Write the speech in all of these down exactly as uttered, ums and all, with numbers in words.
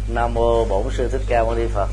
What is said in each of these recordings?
Nam mô Bổn Sư Thích Ca Mâu Ni Phật.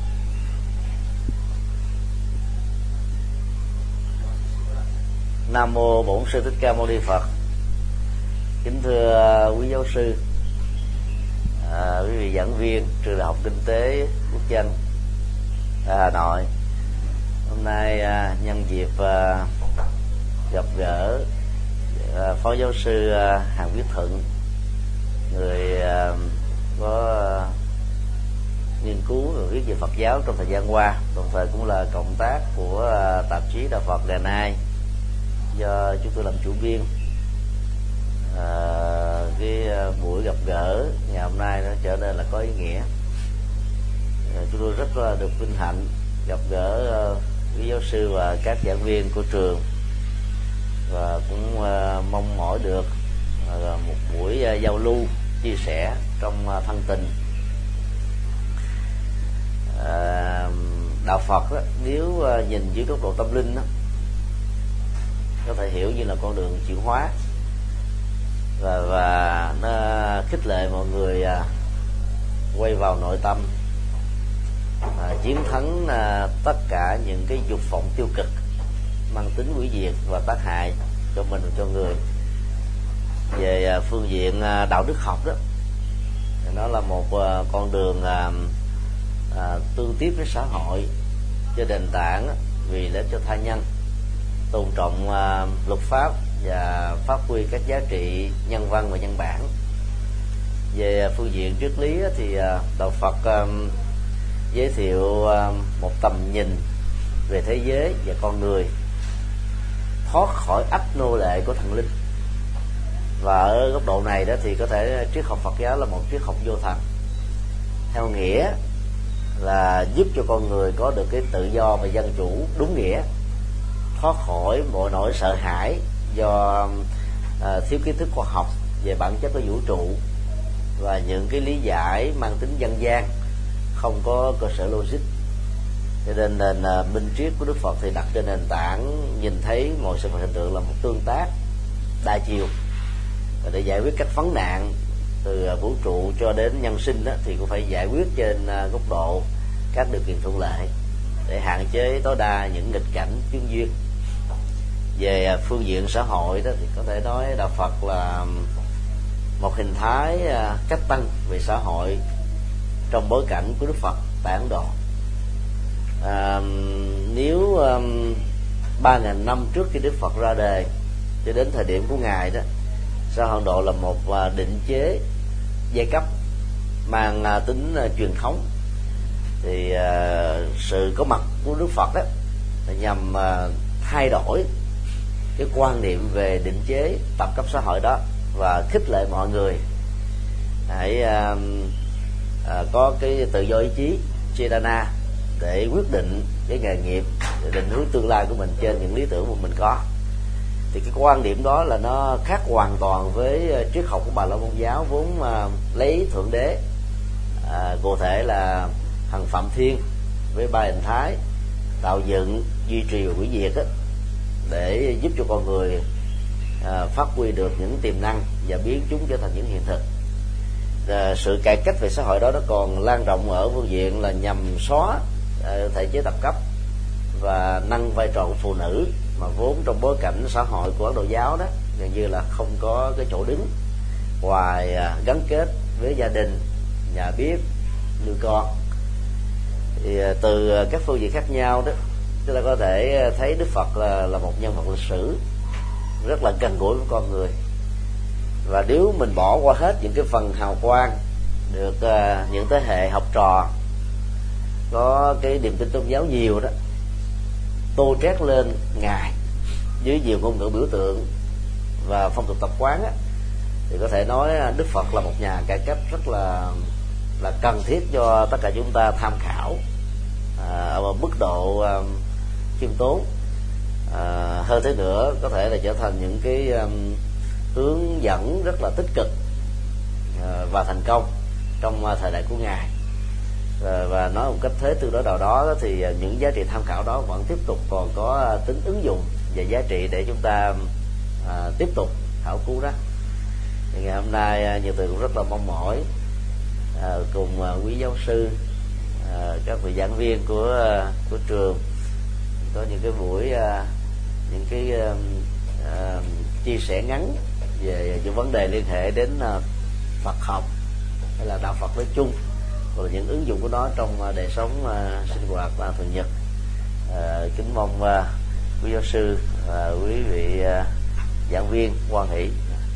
Nam mô Bổn Sư Thích Ca Mâu Ni Phật. Kính thưa quý giáo sư, à, quý vị giảng viên trường Đại học Kinh tế Quốc dân Hà Nội. Hôm nay à, nhân dịp à, gặp gỡ à, Phó giáo sư à, Hàn Viết Thuận, người à, có à, nghiên cứu và viết về Phật giáo trong thời gian qua, đồng thời cũng là cộng tác của à, tạp chí Đạo Phật ngày nay do chúng tôi làm chủ biên. À, cái buổi gặp gỡ ngày hôm nay nó trở nên là có ý nghĩa. À, chúng tôi rất là được vinh hạnh gặp gỡ uh, quý giáo sư và các giảng viên của trường, và cũng uh, mong mỏi được uh, một buổi uh, giao lưu chia sẻ trong uh, thân tình. Uh, đạo Phật đó, nếu uh, nhìn dưới góc độ tâm linh đó, có thể hiểu như là con đường chuyển hóa, và và nó khích lệ mọi người à, quay vào nội tâm, à, chiến thắng à, tất cả những cái dục vọng tiêu cực mang tính hủy diệt và tác hại cho mình và cho người. Về à, phương diện à, đạo đức học đó, nó là một à, con đường à, à, tương tiếp với xã hội trên nền tảng vì lợi cho tha nhân, tôn trọng uh, luật pháp và phát huy các giá trị nhân văn và nhân bản. Về phương diện triết lý thì uh, đạo Phật um, giới thiệu uh, một tầm nhìn về thế giới và con người, thoát khỏi ách nô lệ của thần linh. Và ở góc độ này đó thì có thể triết học Phật giáo là một triết học vô thần, theo nghĩa là giúp cho con người có được cái tự do và dân chủ đúng nghĩa, thoát khỏi mọi nỗi sợ hãi do à, thiếu kiến thức khoa học về bản chất của vũ trụ và những cái lý giải mang tính dân gian không có cơ sở logic. Cho nên nền à, minh triết của Đức Phật thì đặt trên nền tảng nhìn thấy mọi sự vật hiện tượng là một tương tác đa chiều, và để giải quyết các vấn nạn từ à, vũ trụ cho đến nhân sinh đó, thì cũng phải giải quyết trên à, góc độ các điều kiện thuận lợi để hạn chế tối đa những nghịch cảnh chuyên duyên. Về phương diện xã hội đó thì có thể nói đạo Phật là một hình thái cách tăng về xã hội trong bối cảnh của Đức Phật tại Ấn Độ. À, nếu ba nghìn năm trước khi Đức Phật ra đời cho đến thời điểm của ngài đó, xã hội Ấn Độ là một định chế giai cấp mang tính truyền thống, thì uh, sự có mặt của Đức Phật đó là nhằm uh, thay đổi cái quan niệm về định chế tập cấp xã hội đó và khích lệ mọi người hãy uh, uh, có cái tự do ý chí Chetana để quyết định cái nghề nghiệp, để định hướng tương lai của mình trên những lý tưởng mà mình có. Thì cái quan điểm đó là nó khác hoàn toàn với triết học của Bà La Môn giáo, vốn uh, lấy thượng đế uh, cụ thể là Hằng Phạm Thiên với ba hình thái tạo dựng, duy trì và hủy diệt đó, để giúp cho con người à, phát huy được những tiềm năng và biến chúng trở thành những hiện thực. À, sự cải cách về xã hội đó nó còn lan rộng ở phương diện là nhằm xóa à, thể chế tập cấp và nâng vai trò của phụ nữ, mà vốn trong bối cảnh xã hội của Ấn Độ giáo đó gần như là không có cái chỗ đứng ngoài à, gắn kết với gia đình, nhà bếp, nuôi con. Thì từ các phương diện khác nhau đó, chúng ta có thể thấy Đức Phật là, là một nhân vật lịch sử rất là gần gũi với con người. Và nếu mình bỏ qua hết những cái phần hào quang được uh, những thế hệ học trò có cái niềm tin tôn giáo nhiều đó tô trét lên ngài dưới nhiều ngôn ngữ biểu tượng và phong tục tập quán á, thì có thể nói Đức Phật là một nhà cải cách rất là là cần thiết cho tất cả chúng ta tham khảo à, ở một mức độ um, khiêm tốn. À, hơn thế nữa có thể là trở thành những cái um, hướng dẫn rất là tích cực à, và thành công trong uh, thời đại của ngài. À, và nói một cách thế tương đối nào đó thì uh, những giá trị tham khảo đó vẫn tiếp tục còn có uh, tính ứng dụng và giá trị để chúng ta uh, tiếp tục khảo cứu đó. Thì ngày hôm nay uh, nhiều người cũng rất là mong mỏi à, cùng à, quý giáo sư, à, các vị giảng viên của à, của trường có những cái buổi à, những cái à, à, chia sẻ ngắn về những vấn đề liên hệ đến à, Phật học hay là đạo Phật nói chung, rồi những ứng dụng của nó trong à, đời sống à, sinh hoạt và thường nhật. À, kính mong à, quý giáo sư và quý vị à, giảng viên hoan hỷ.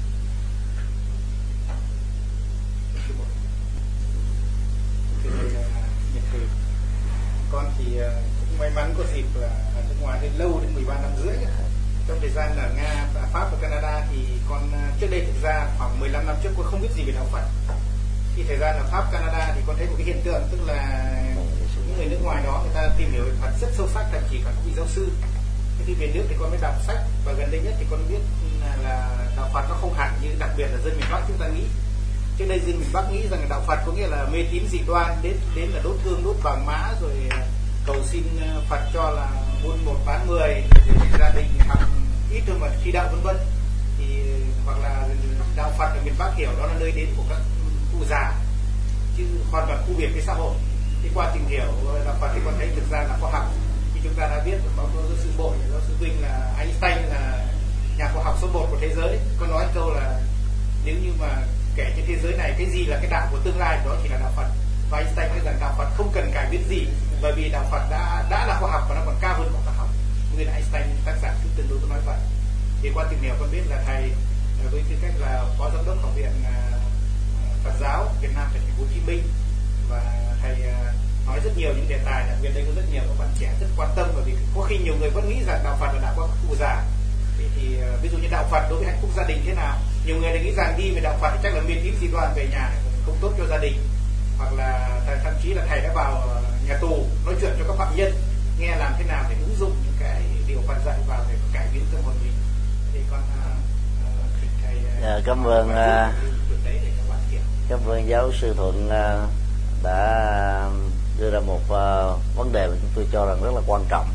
Con thì cũng may mắn có dịp là ở nước ngoài đến lâu, đến mười ba năm rưỡi. Trong thời gian ở Nga, Pháp và Canada thì con trước đây thực ra khoảng mười lăm năm trước con không biết gì về đạo Phật. Khi thời gian ở Pháp, Canada thì con thấy một cái hiện tượng, tức là những người nước ngoài đó người ta tìm hiểu về Phật rất sâu sắc, thậm chí cả các vị giáo sư. Khi về nước thì con mới đọc sách, và gần đây nhất thì con biết là, là đạo Phật nó không hẳn như đặc biệt là dân miền Bắc chúng ta nghĩ. Trước đây dân miền Bắc nghĩ rằng đạo Phật có nghĩa là mê tín dị đoan, đến đến là đốt hương đốt vàng mã, rồi cầu xin Phật cho là buôn một bán mười, rồi gia đình học ít hơn mà thi đạo vân vân. Thì hoặc là đạo Phật ở miền Bắc hiểu đó là nơi đến của các cụ già, chứ hoàn toàn khu biệt với xã hội. Thì qua tìm hiểu đạo Phật thì con thấy thực ra là khoa học. Thì chúng ta đã biết có giáo sư Bội, giáo sư Vinh là Einstein là nhà khoa học số một của thế giới. Con nói câu là nếu như mà kể trên thế giới này cái gì là cái đạo của tương lai, đó chỉ là đạo Phật. Và Einstein nói rằng đạo Phật không cần cải biến gì, bởi vì đạo Phật đã đã là khoa học và nó còn cao hơn khoa học. Nguyên là Einstein, tác giả thứ tương đối có nói vậy. Thì qua tìm hiểu con biết là thầy với tư cách là phó giám đốc học viện Phật giáo Việt Nam tại thành phố Hồ Chí Minh, và thầy nói rất nhiều những đề tài, đặc biệt đây có rất nhiều các bạn trẻ rất quan tâm, bởi vì có khi nhiều người vẫn nghĩ rằng đạo Phật là đạo của các cụ già. Thì, thì ví dụ như đạo Phật đối với hạnh phúc gia đình thế nào, nhiều người lại nghĩ rằng đi về đạo Phật thì chắc là mê tín dị đoan, về nhà không tốt cho gia đình, hoặc là thậm chí là thầy đã vào nhà tù nói chuyện cho các phạm nhân nghe làm thế nào để ứng dụng những cái điều Phật dạy vào để cải biến tâm hồn mình. Thì con uh, thầy uh, cảm ơn uh, cảm ơn giáo sư Thuận uh, đã đưa ra một uh, vấn đề mà chúng tôi cho rằng rất là quan trọng.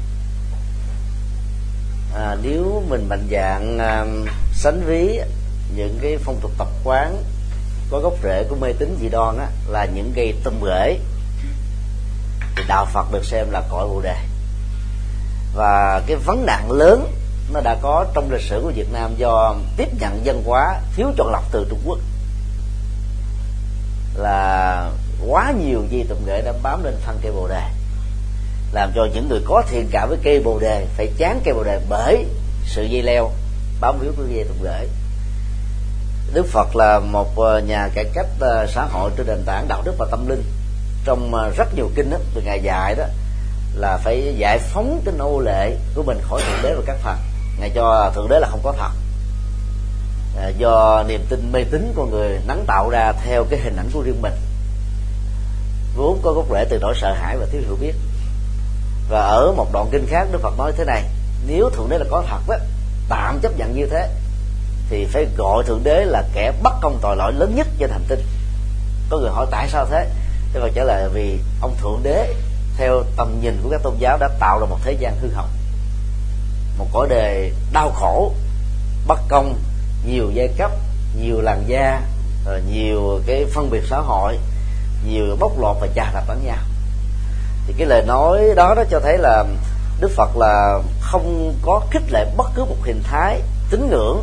À, nếu mình mạnh dạn uh, sánh ví những cái phong tục tập quán có gốc rễ của mê tín dị đoan á, là những cây tôm rễ, thì đạo Phật được xem là cội Bồ Đề. Và cái vấn nạn lớn nó đã có trong lịch sử của Việt Nam do tiếp nhận văn hóa thiếu chọn lọc từ Trung Quốc, là quá nhiều dây tôm rễ đã bám lên thân cây Bồ Đề, làm cho những người có thiện cảm với cây Bồ Đề phải chán cây Bồ Đề bởi sự dây leo bám víu của dây tôm rễ. Đức Phật là một nhà cải cách xã hội trên nền tảng đạo đức và tâm linh. Trong rất nhiều kinh đó, từ Ngài dạy đó là phải giải phóng cái nô lệ của mình khỏi thượng đế và các thần. Ngài cho thượng đế là không có thật, à, do niềm tin mê tín của người nắng tạo ra theo cái hình ảnh của riêng mình, vốn có gốc rễ từ nỗi sợ hãi và thiếu hiểu biết. Và ở một đoạn kinh khác, Đức Phật nói thế này: nếu thượng đế là có thật đó, tạm chấp nhận như thế, thì phải gọi thượng đế là kẻ bất công tội lỗi lớn nhất trên hành tinh. Có người hỏi tại sao thế? Đức Phật trả lời là vì ông thượng đế theo tầm nhìn của các tôn giáo đã tạo ra một thế gian hư hỏng, một cõi đề đau khổ, bất công, nhiều giai cấp, nhiều làn da, nhiều cái phân biệt xã hội, nhiều bóc lột và chà đạp lẫn nhau. Thì cái lời nói đó nó cho thấy là Đức Phật là không có khích lệ bất cứ một hình thái tín ngưỡng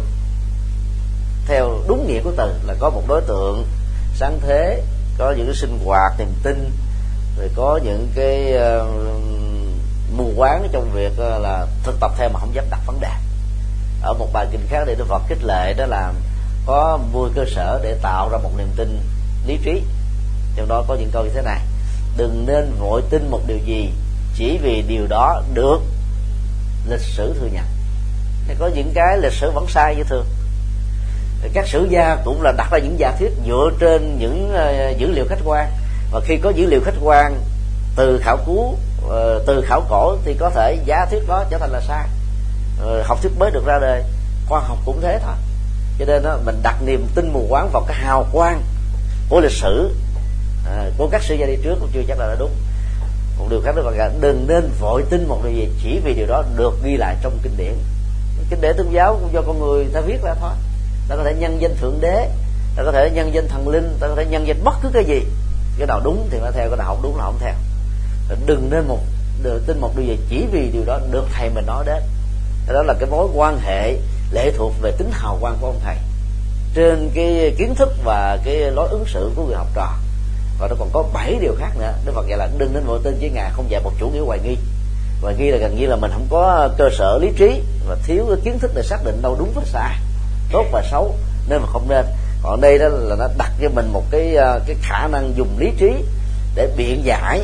theo đúng nghĩa của từ, là có một đối tượng sáng thế, có những cái sinh hoạt niềm tin, rồi có những cái uh, mù quáng trong việc uh, là thực tập theo mà không dám đặt vấn đề. Ở một bài kinh khác thì Đức Phật khích lệ đó là có mười cơ sở để tạo ra một niềm tin lý trí. Trong đó có những câu như thế này: đừng nên vội tin một điều gì chỉ vì điều đó được lịch sử thừa nhận. Thì có những cái lịch sử vẫn sai như thường. Các sử gia cũng là đặt ra những giả thuyết dựa trên những uh, dữ liệu khách quan, và khi có dữ liệu khách quan từ khảo cứu, uh, từ khảo cổ, thì có thể giả thuyết đó trở thành là sai. Uh, học thuyết mới được ra đời, khoa học cũng thế thôi. Cho nên đó, mình đặt niềm tin mù quáng vào cái hào quang của lịch sử, uh, của các sử gia đi trước cũng chưa chắc là đã đúng. Một điều khác đó là đừng nên vội tin một điều gì chỉ vì điều đó được ghi lại trong kinh điển. Kinh điển tôn giáo cũng do con người ta viết ra thôi. Ta có thể nhân danh thượng đế, ta có thể nhân danh thần linh, ta có thể nhân danh bất cứ cái gì, cái nào đúng thì phải theo, cái nào không đúng là không theo. Đừng nên một đừng tin một điều gì chỉ vì điều đó được thầy mình nói đến. Đó là cái mối quan hệ lệ thuộc về tính hào quang của ông thầy trên cái kiến thức và cái lối ứng xử của người học trò. Và nó còn có bảy điều khác nữa. Đức Phật dạy là đừng nên vội tin với Ngài, không dạy một chủ nghĩa hoài nghi. Hoài nghi là gần như là mình không có cơ sở lý trí và thiếu cái kiến thức để xác định đâu đúng và sai, tốt và xấu, nên mà không nên. Còn đây đó là nó đặt cho mình một cái cái khả năng dùng lý trí để biện giải,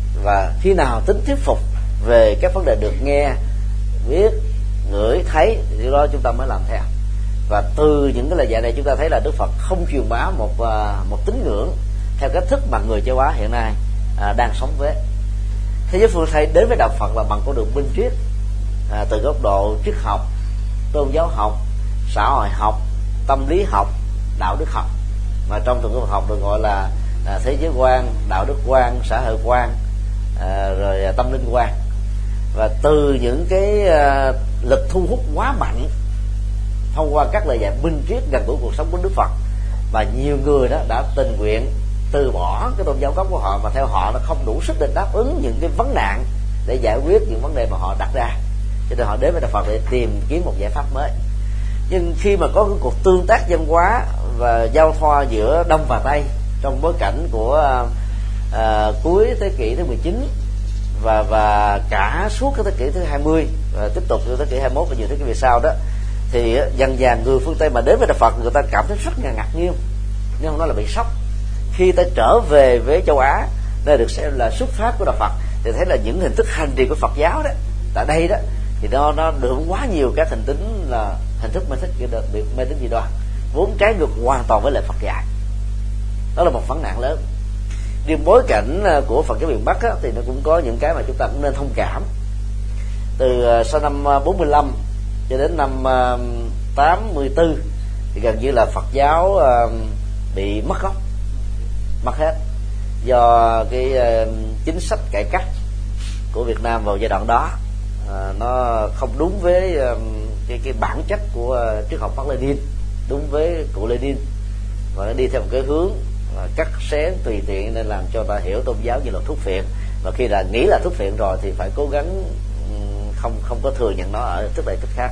và khi nào tính thuyết phục về các vấn đề được nghe, biết, ngửi, thấy thì đó chúng ta mới làm theo. Và từ những cái lời dạy này chúng ta thấy là Đức Phật không truyền bá một một tín ngưỡng theo cách thức mà người châu Á hiện nay à, đang sống với. Thế giới phương Tây đến với đạo Phật là bằng con đường minh triết, à, từ góc độ triết học, tôn giáo học, xã hội học, tâm lý học, đạo đức học, mà trong từng cái học được gọi là à, thế giới quan, đạo đức quan, xã hội quan, à, rồi à, tâm linh quan. Và từ những cái à, lực thu hút quá mạnh thông qua các lời dạy minh triết gần gũi cuộc sống của Đức Phật, và nhiều người đó đã tình nguyện từ bỏ cái tôn giáo gốc của họ, mà theo họ nó không đủ sức để đáp ứng những cái vấn nạn để giải quyết những vấn đề mà họ đặt ra, cho nên họ đến với đạo Phật để tìm kiếm một giải pháp mới. Nhưng khi mà có cái cuộc tương tác văn hóa và giao thoa giữa Đông và Tây trong bối cảnh của à, cuối thế kỷ thứ mười chín và và cả suốt cái thế kỷ thứ hai mươi và tiếp tục tới thế kỷ hai mươi mốt và nhiều thế kỷ về sau đó, thì dần dần người phương Tây mà đến với đạo Phật, người ta cảm thấy rất là ngạc nhiên, nhưng không nói là bị sốc. Khi ta trở về với châu Á, nơi được xem là xuất phát của đạo Phật, thì thấy là những hình thức hành trì của Phật giáo đó tại đây đó thì nó nó được quá nhiều các hình tính là hình thức mê tín mê tín dị đoan, vốn trái ngược hoàn toàn với lời Phật dạy. Đó là một vấn nạn lớn. Riêng bối cảnh của Phật giáo miền Bắc á, thì nó cũng có những cái mà chúng ta cũng nên thông cảm. Từ sau năm bốn mươi lăm cho đến năm tám mươi tư thì gần như là Phật giáo bị mất gốc, mất hết, do cái chính sách cải cách của Việt Nam vào giai đoạn đó à, nó không đúng với cái cái bản chất của triết học Mác Lênin, đúng với cụ Lênin, và nó đi theo một cái hướng cắt xén tùy tiện, nên làm cho ta hiểu tôn giáo như là thuốc phiện, và khi là nghĩ là thuốc phiện rồi thì phải cố gắng không không có thừa nhận nó ở thức này thức khác.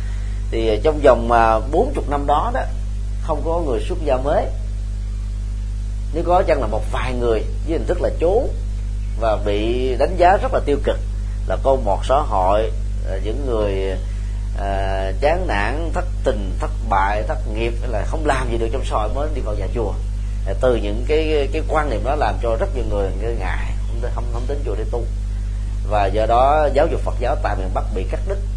Thì trong vòng bốn mươi năm đó đó không có người xuất gia mới, nếu có chăng là một vài người với hình thức là trốn và bị đánh giá rất là tiêu cực, là con mọt xã hội, những người à, chán nản, thất tình, thất bại, thất nghiệp, là không làm gì được trong xã hội mới đi vào nhà chùa. Từ những cái cái quan niệm đó làm cho rất nhiều người ngại không không không đến chùa để tu, và do đó giáo dục Phật giáo tại miền Bắc bị cắt đứt,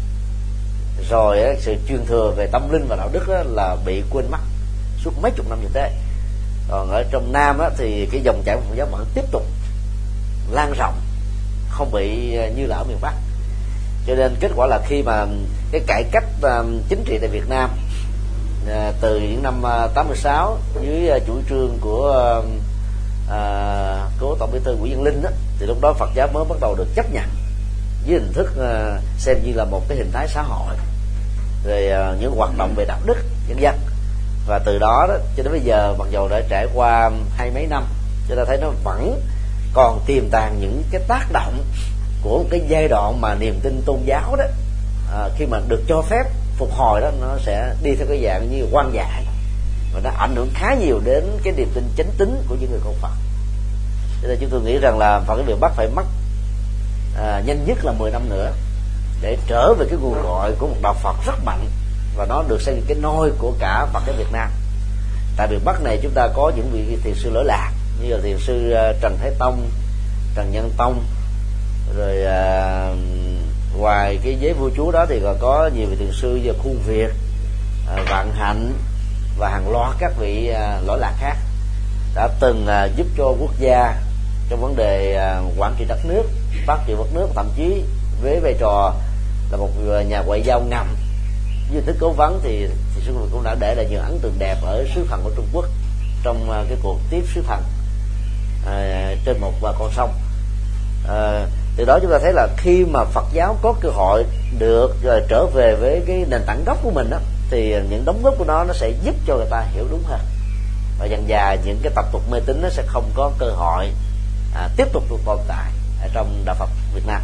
rồi sự truyền thừa về tâm linh và đạo đức là bị quên mất suốt mấy chục năm như thế. Còn ở trong Nam á, thì cái dòng chảy của Phật giáo vẫn tiếp tục lan rộng, không bị như là ở miền Bắc. Cho nên kết quả là khi mà cái cải cách uh, chính trị tại Việt Nam uh, từ những năm uh, tám mươi sáu dưới uh, chủ trương của uh, uh, cố Tổng Bí thư Nguyễn Văn Linh đó, thì lúc đó Phật giáo mới bắt đầu được chấp nhận với hình thức uh, xem như là một cái hình thái xã hội, rồi uh, những hoạt động về đạo đức nhân dân. Và từ đó đó cho đến bây giờ, mặc dù đã trải qua hai mấy năm, chúng ta thấy nó vẫn còn tiềm tàng những cái tác động của một cái giai đoạn mà niềm tin tôn giáo đó à, khi mà được cho phép phục hồi đó, nó sẽ đi theo cái dạng như quan dại, và nó ảnh hưởng khá nhiều đến cái niềm tin chánh tín của những người con Phật. Cho nên chúng tôi nghĩ rằng là Phật giáo miền Bắc phải mất à, nhanh nhất là mười năm nữa để trở về cái nguồn gọi của một đạo Phật rất mạnh, và nó được xem như cái nôi của cả Phật giáo Việt Nam. Tại miền Bắc này chúng ta có những vị thiền sư lỗi lạc như là thiền sư Trần Thái Tông, Trần Nhân Tông, rồi à, ngoài cái giới vua chúa đó thì còn có nhiều vị thiền sư như Khuôn Việt, à, Vạn Hạnh và hàng loạt các vị à, lỗi lạc khác đã từng à, giúp cho quốc gia trong vấn đề à, quản trị đất nước, phát triển đất nước, thậm chí với vai trò là một nhà ngoại giao ngầm với thức cố vấn, thì thì sư cũng đã để lại nhiều ấn tượng đẹp ở xứ thần của Trung Quốc trong à, cái cuộc tiếp xứ thần à, trên một à, con sông. À, từ đó chúng ta thấy là khi mà Phật giáo có cơ hội được rồi trở về với cái nền tảng gốc của mình đó, thì những đóng góp của nó nó sẽ giúp cho người ta hiểu đúng hơn. và dần dà những cái tập tục mê tín nó sẽ không có cơ hội à, tiếp tục được tồn tại ở trong đạo Phật Việt Nam.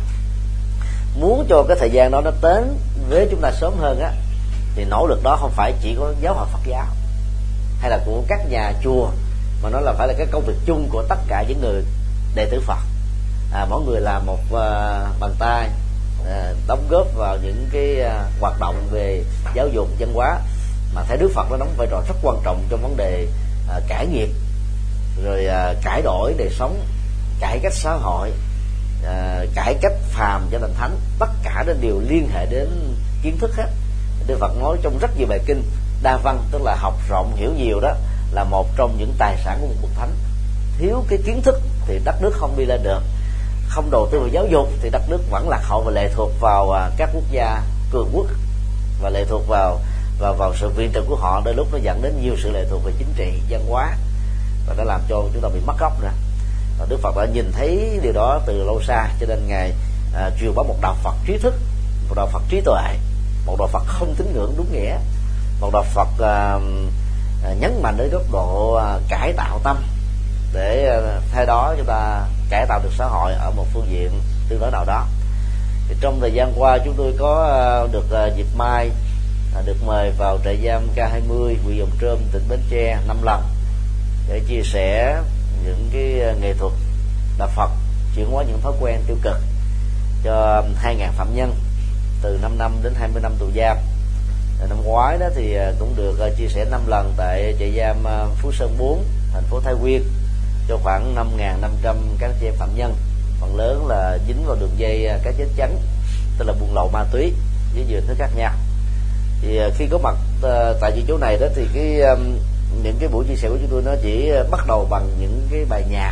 Muốn cho cái thời gian đó nó đến với chúng ta sớm hơn á, thì nỗ lực đó không phải chỉ có giáo hội Phật giáo hay là của các nhà chùa, mà nó là phải là cái công việc chung của tất cả những người đệ tử Phật. À, mỗi người làm một uh, bàn tay uh, đóng góp vào những cái uh, hoạt động về giáo dục văn hóa, mà thấy Đức Phật nó đóng vai trò rất quan trọng trong vấn đề uh, cải nghiệp, rồi uh, cải đổi đời sống, cải cách xã hội, uh, cải cách phàm cho thành thánh. Tất cả nó đều liên hệ đến kiến thức hết. Đức Phật nói trong rất nhiều bài kinh, đa văn tức là học rộng hiểu nhiều, đó là một trong những tài sản của một bậc thánh. Thiếu cái kiến thức thì đất nước không đi lên được, không đầu tư vào giáo dục thì đất nước vẫn lạc hậu và lệ thuộc vào các quốc gia cường quốc, và lệ thuộc vào vào vào sự viện trợ của họ, đôi lúc nó dẫn đến nhiều sự lệ thuộc về chính trị, văn hóa, và nó làm cho chúng ta bị mất gốc nữa. Và Đức Phật đã nhìn thấy điều đó từ lâu xa, cho nên ngài à, truyền bá một đạo Phật trí thức, một đạo Phật trí tuệ, một đạo Phật không tín ngưỡng đúng nghĩa, một đạo Phật à, à, nhấn mạnh đến góc độ à, cải tạo tâm, để à, thay đó chúng ta cải tạo được xã hội ở một phương diện tương đối nào đó. Thì trong thời gian qua chúng tôi có à, được à, dịp mai à, được mời vào trại giam K hai mươi huyện Dòng Trơm, tỉnh Bến Tre năm lần để chia sẻ những cái nghệ thuật đạo Phật chuyển hóa những thói quen tiêu cực cho hai nghìn phạm nhân từ năm năm đến hai mươi năm tù giam. Năm ngoái đó thì cũng được chia sẻ năm lần tại trại giam Phú Sơn bốn, thành phố Thái Nguyên, cho khoảng năm nghìn năm trăm các chị em phạm nhân, phần lớn là dính vào đường dây các chết chắn, tức là buôn lậu ma túy với nhiều thứ khác nhau. Thì khi có mặt tại những chỗ này đó thì cái những cái buổi chia sẻ của chúng tôi nó chỉ bắt đầu bằng những cái bài nhạc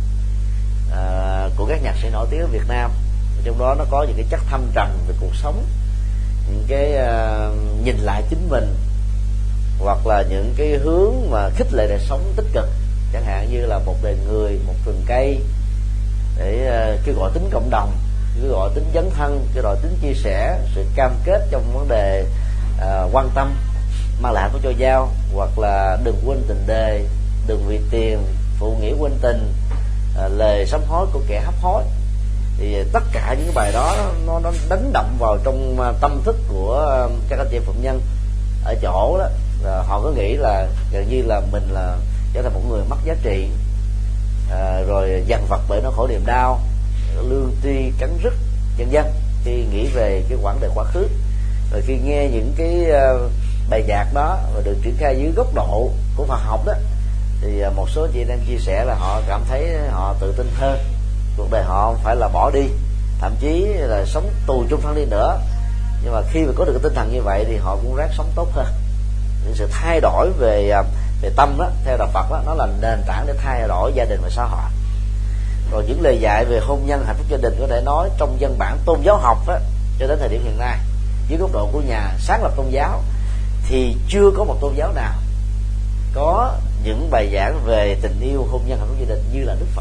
à, của các nhạc sĩ nổi tiếng ở Việt Nam, trong đó nó có những cái chất thâm trầm về cuộc sống, những cái uh, nhìn lại chính mình, hoặc là những cái hướng mà khích lệ đời sống tích cực, chẳng hạn như là một đời người, một rừng cây, để uh, kêu gọi tính cộng đồng, kêu gọi tính dấn thân, kêu gọi tính chia sẻ, sự cam kết trong vấn đề uh, quan tâm, mang lại của cho nhau, hoặc là đừng quên tình đời, đừng vì tiền, phụ nghĩa quên tình, uh, lời sám hối của kẻ hấp hối. Thì tất cả những cái bài đó nó, nó đánh động vào trong tâm thức của các anh chị phạm nhân ở chỗ đó, là họ có nghĩ là gần như là mình là trở thành một người mất giá trị, à, rồi dằn vặt bởi nó khổ niềm đau, lương tri cắn rứt vân vân, khi nghĩ về cái quãng đời quá khứ. Rồi khi nghe những cái bài nhạc đó và được triển khai dưới góc độ của Phật học đó, thì một số chị em chia sẻ là họ cảm thấy họ tự tin hơn, cuộc đời họ không phải là bỏ đi, thậm chí là sống tù chung thân đi nữa, nhưng mà khi mà có được cái tinh thần như vậy thì họ cũng ráng sống tốt hơn. Những sự thay đổi về về tâm đó, theo đạo Phật đó, nó là nền tảng để thay đổi gia đình và xã hội. Rồi những lời dạy về hôn nhân, hạnh phúc gia đình có thể nói trong văn bản tôn giáo học đó, cho đến thời điểm hiện nay, dưới góc độ của nhà sáng lập tôn giáo, thì chưa có một tôn giáo nào có những bài giảng về tình yêu, hôn nhân, hạnh phúc gia đình như là Đức Phật.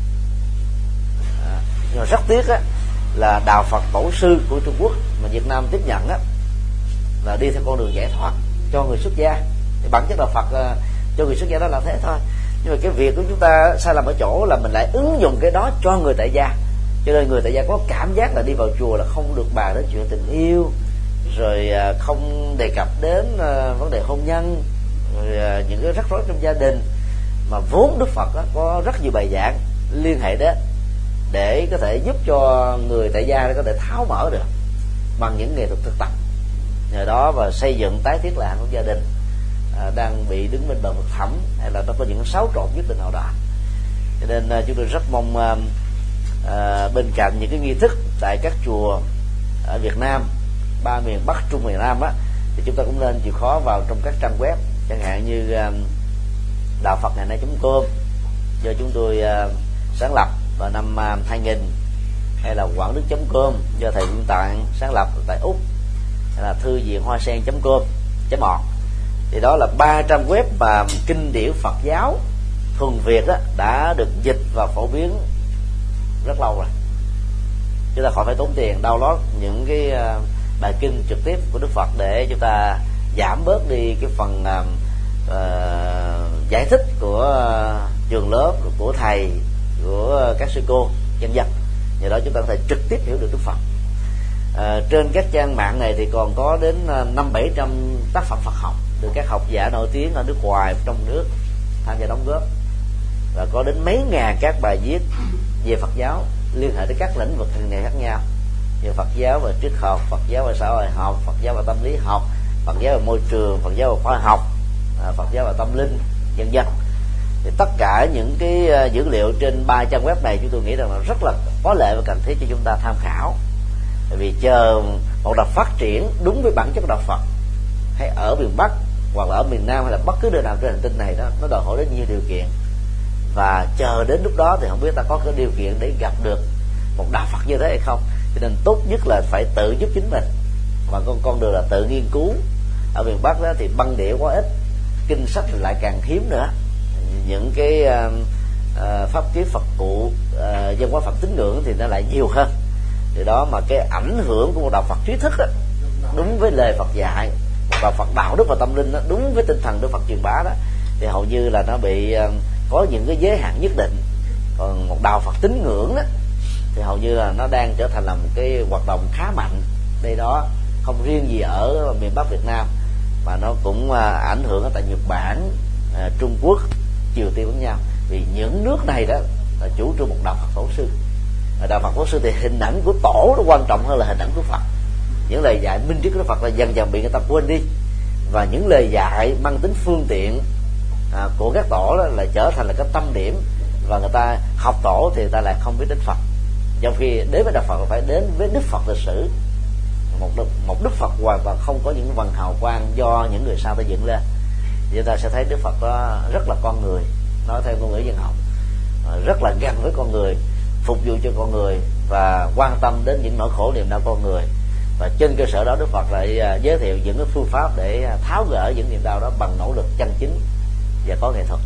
Nhưng mà rất tiếc á, là đạo Phật tổ sư của Trung Quốc mà Việt Nam tiếp nhận á, là đi theo con đường giải thoát cho người xuất gia. Thì bản chất đạo Phật uh, cho người xuất gia đó là thế thôi. Nhưng mà cái việc của chúng ta sai lầm ở chỗ là mình lại ứng dụng cái đó cho người tại gia, cho nên người tại gia có cảm giác là đi vào chùa là không được bàn đến chuyện tình yêu, rồi uh, không đề cập đến uh, vấn đề hôn nhân, rồi uh, những cái rắc rối trong gia đình, mà vốn Đức Phật á, có rất nhiều bài giảng liên hệ đến để có thể giúp cho người tại gia có thể tháo mở được bằng những nghệ thuật thực tập. Nhờ đó và xây dựng tái thiết lại hạnh phúc gia đình à, đang bị đứng bên bờ vực thẳm, hay là nó có những xáo trộn nhất định nào đó. Cho nên à, chúng tôi rất mong à, à, bên cạnh những cái nghi thức tại các chùa ở Việt Nam, ba miền Bắc, Trung, miền Nam á, thì chúng ta cũng nên chịu khó vào trong các trang web, chẳng hạn như à, đạo Phật ngày nay chấm com do chúng tôi à, sáng lập vào năm hai nghìn, hay là quảng đức chấm com do thầy Nguyên Tạng sáng lập tại Úc, hay là thư viện hoa sen chấm com chấm org. Thì đó là ba trang web mà kinh điển Phật giáo thuần Việt đó đã được dịch và phổ biến rất lâu rồi. Chúng ta khỏi phải tốn tiền download những cái bài kinh trực tiếp của Đức Phật để chúng ta giảm bớt đi cái phần uh, giải thích của uh, trường lớp, của thầy, của uh, các sư cô, vân vân. Nhờ đó chúng ta có thể trực tiếp hiểu được Đức Phật. À, trên các trang mạng này thì còn có đến năm bảy trăm tác phẩm Phật học được các học giả nổi tiếng ở nước ngoài, trong nước tham gia đóng góp, và có đến mấy ngàn các bài viết về Phật giáo liên hệ tới các lĩnh vực hàng ngày khác nhau, như Phật giáo và triết học, Phật giáo và xã hội học, Phật giáo và tâm lý học, Phật giáo và môi trường, Phật giáo và khoa học, à, Phật giáo và tâm linh, vân vân. Thì tất cả những cái dữ liệu trên ba trang web này chúng tôi nghĩ rằng là rất là có lợi và cần thiết cho chúng ta tham khảo. Bởi vì chờ một đạo phát triển đúng với bản chất đạo Phật, hay ở miền Bắc hoặc là ở miền Nam hay là bất cứ nơi nào trên hành tinh này đó, nó đòi hỏi đến nhiều điều kiện, và chờ đến lúc đó thì không biết ta có cái điều kiện để gặp được một đạo Phật như thế hay không. Cho nên tốt nhất là phải tự giúp chính mình, và con con đường là tự nghiên cứu. Ở miền Bắc đó thì băng đĩa quá ít, kinh sách thì lại càng hiếm nữa, những cái uh, uh, pháp kiến Phật cụ, uh, văn hóa Phật tín ngưỡng thì nó lại nhiều hơn. Từ đó mà cái ảnh hưởng của một đạo Phật trí thức đó, đúng với lời Phật dạy, một đạo Phật đạo đức và tâm linh đó, đúng với tinh thần Đức Phật truyền bá đó, thì hầu như là nó bị uh, có những cái giới hạn nhất định. Còn một đạo Phật tín ngưỡng đó, thì hầu như là nó đang trở thành là một cái hoạt động khá mạnh đây đó, không riêng gì ở miền Bắc Việt Nam, mà nó cũng uh, ảnh hưởng ở tại Nhật Bản, uh, Trung Quốc, Triều Tiên với nhau. Vì những nước này đó là chủ trương một đạo Phật tổ sư. Đạo Phật tổ sư thì hình ảnh của tổ nó quan trọng hơn là hình ảnh của Phật. Những lời dạy minh triết của Đức Phật là dần dần bị người ta quên đi, và những lời dạy mang tính phương tiện à, của các tổ đó lại trở thành là cái tâm điểm, và người ta học tổ thì người ta lại không biết đến Phật. Trong khi đến với đạo Phật phải đến với Đức Phật lịch sử, một đức, một Đức Phật hoàn toàn không có những vầng hào quang do những người sau ta dựng lên. Thì chúng ta sẽ thấy Đức Phật đó rất là con người, nói theo ngôn ngữ dân học, rất là gần với con người, phục vụ cho con người và quan tâm đến những nỗi khổ niềm đau con người. Và trên cơ sở đó Đức Phật lại giới thiệu những cái phương pháp để tháo gỡ những niềm đau đó bằng nỗ lực chân chính và có nghệ thuật.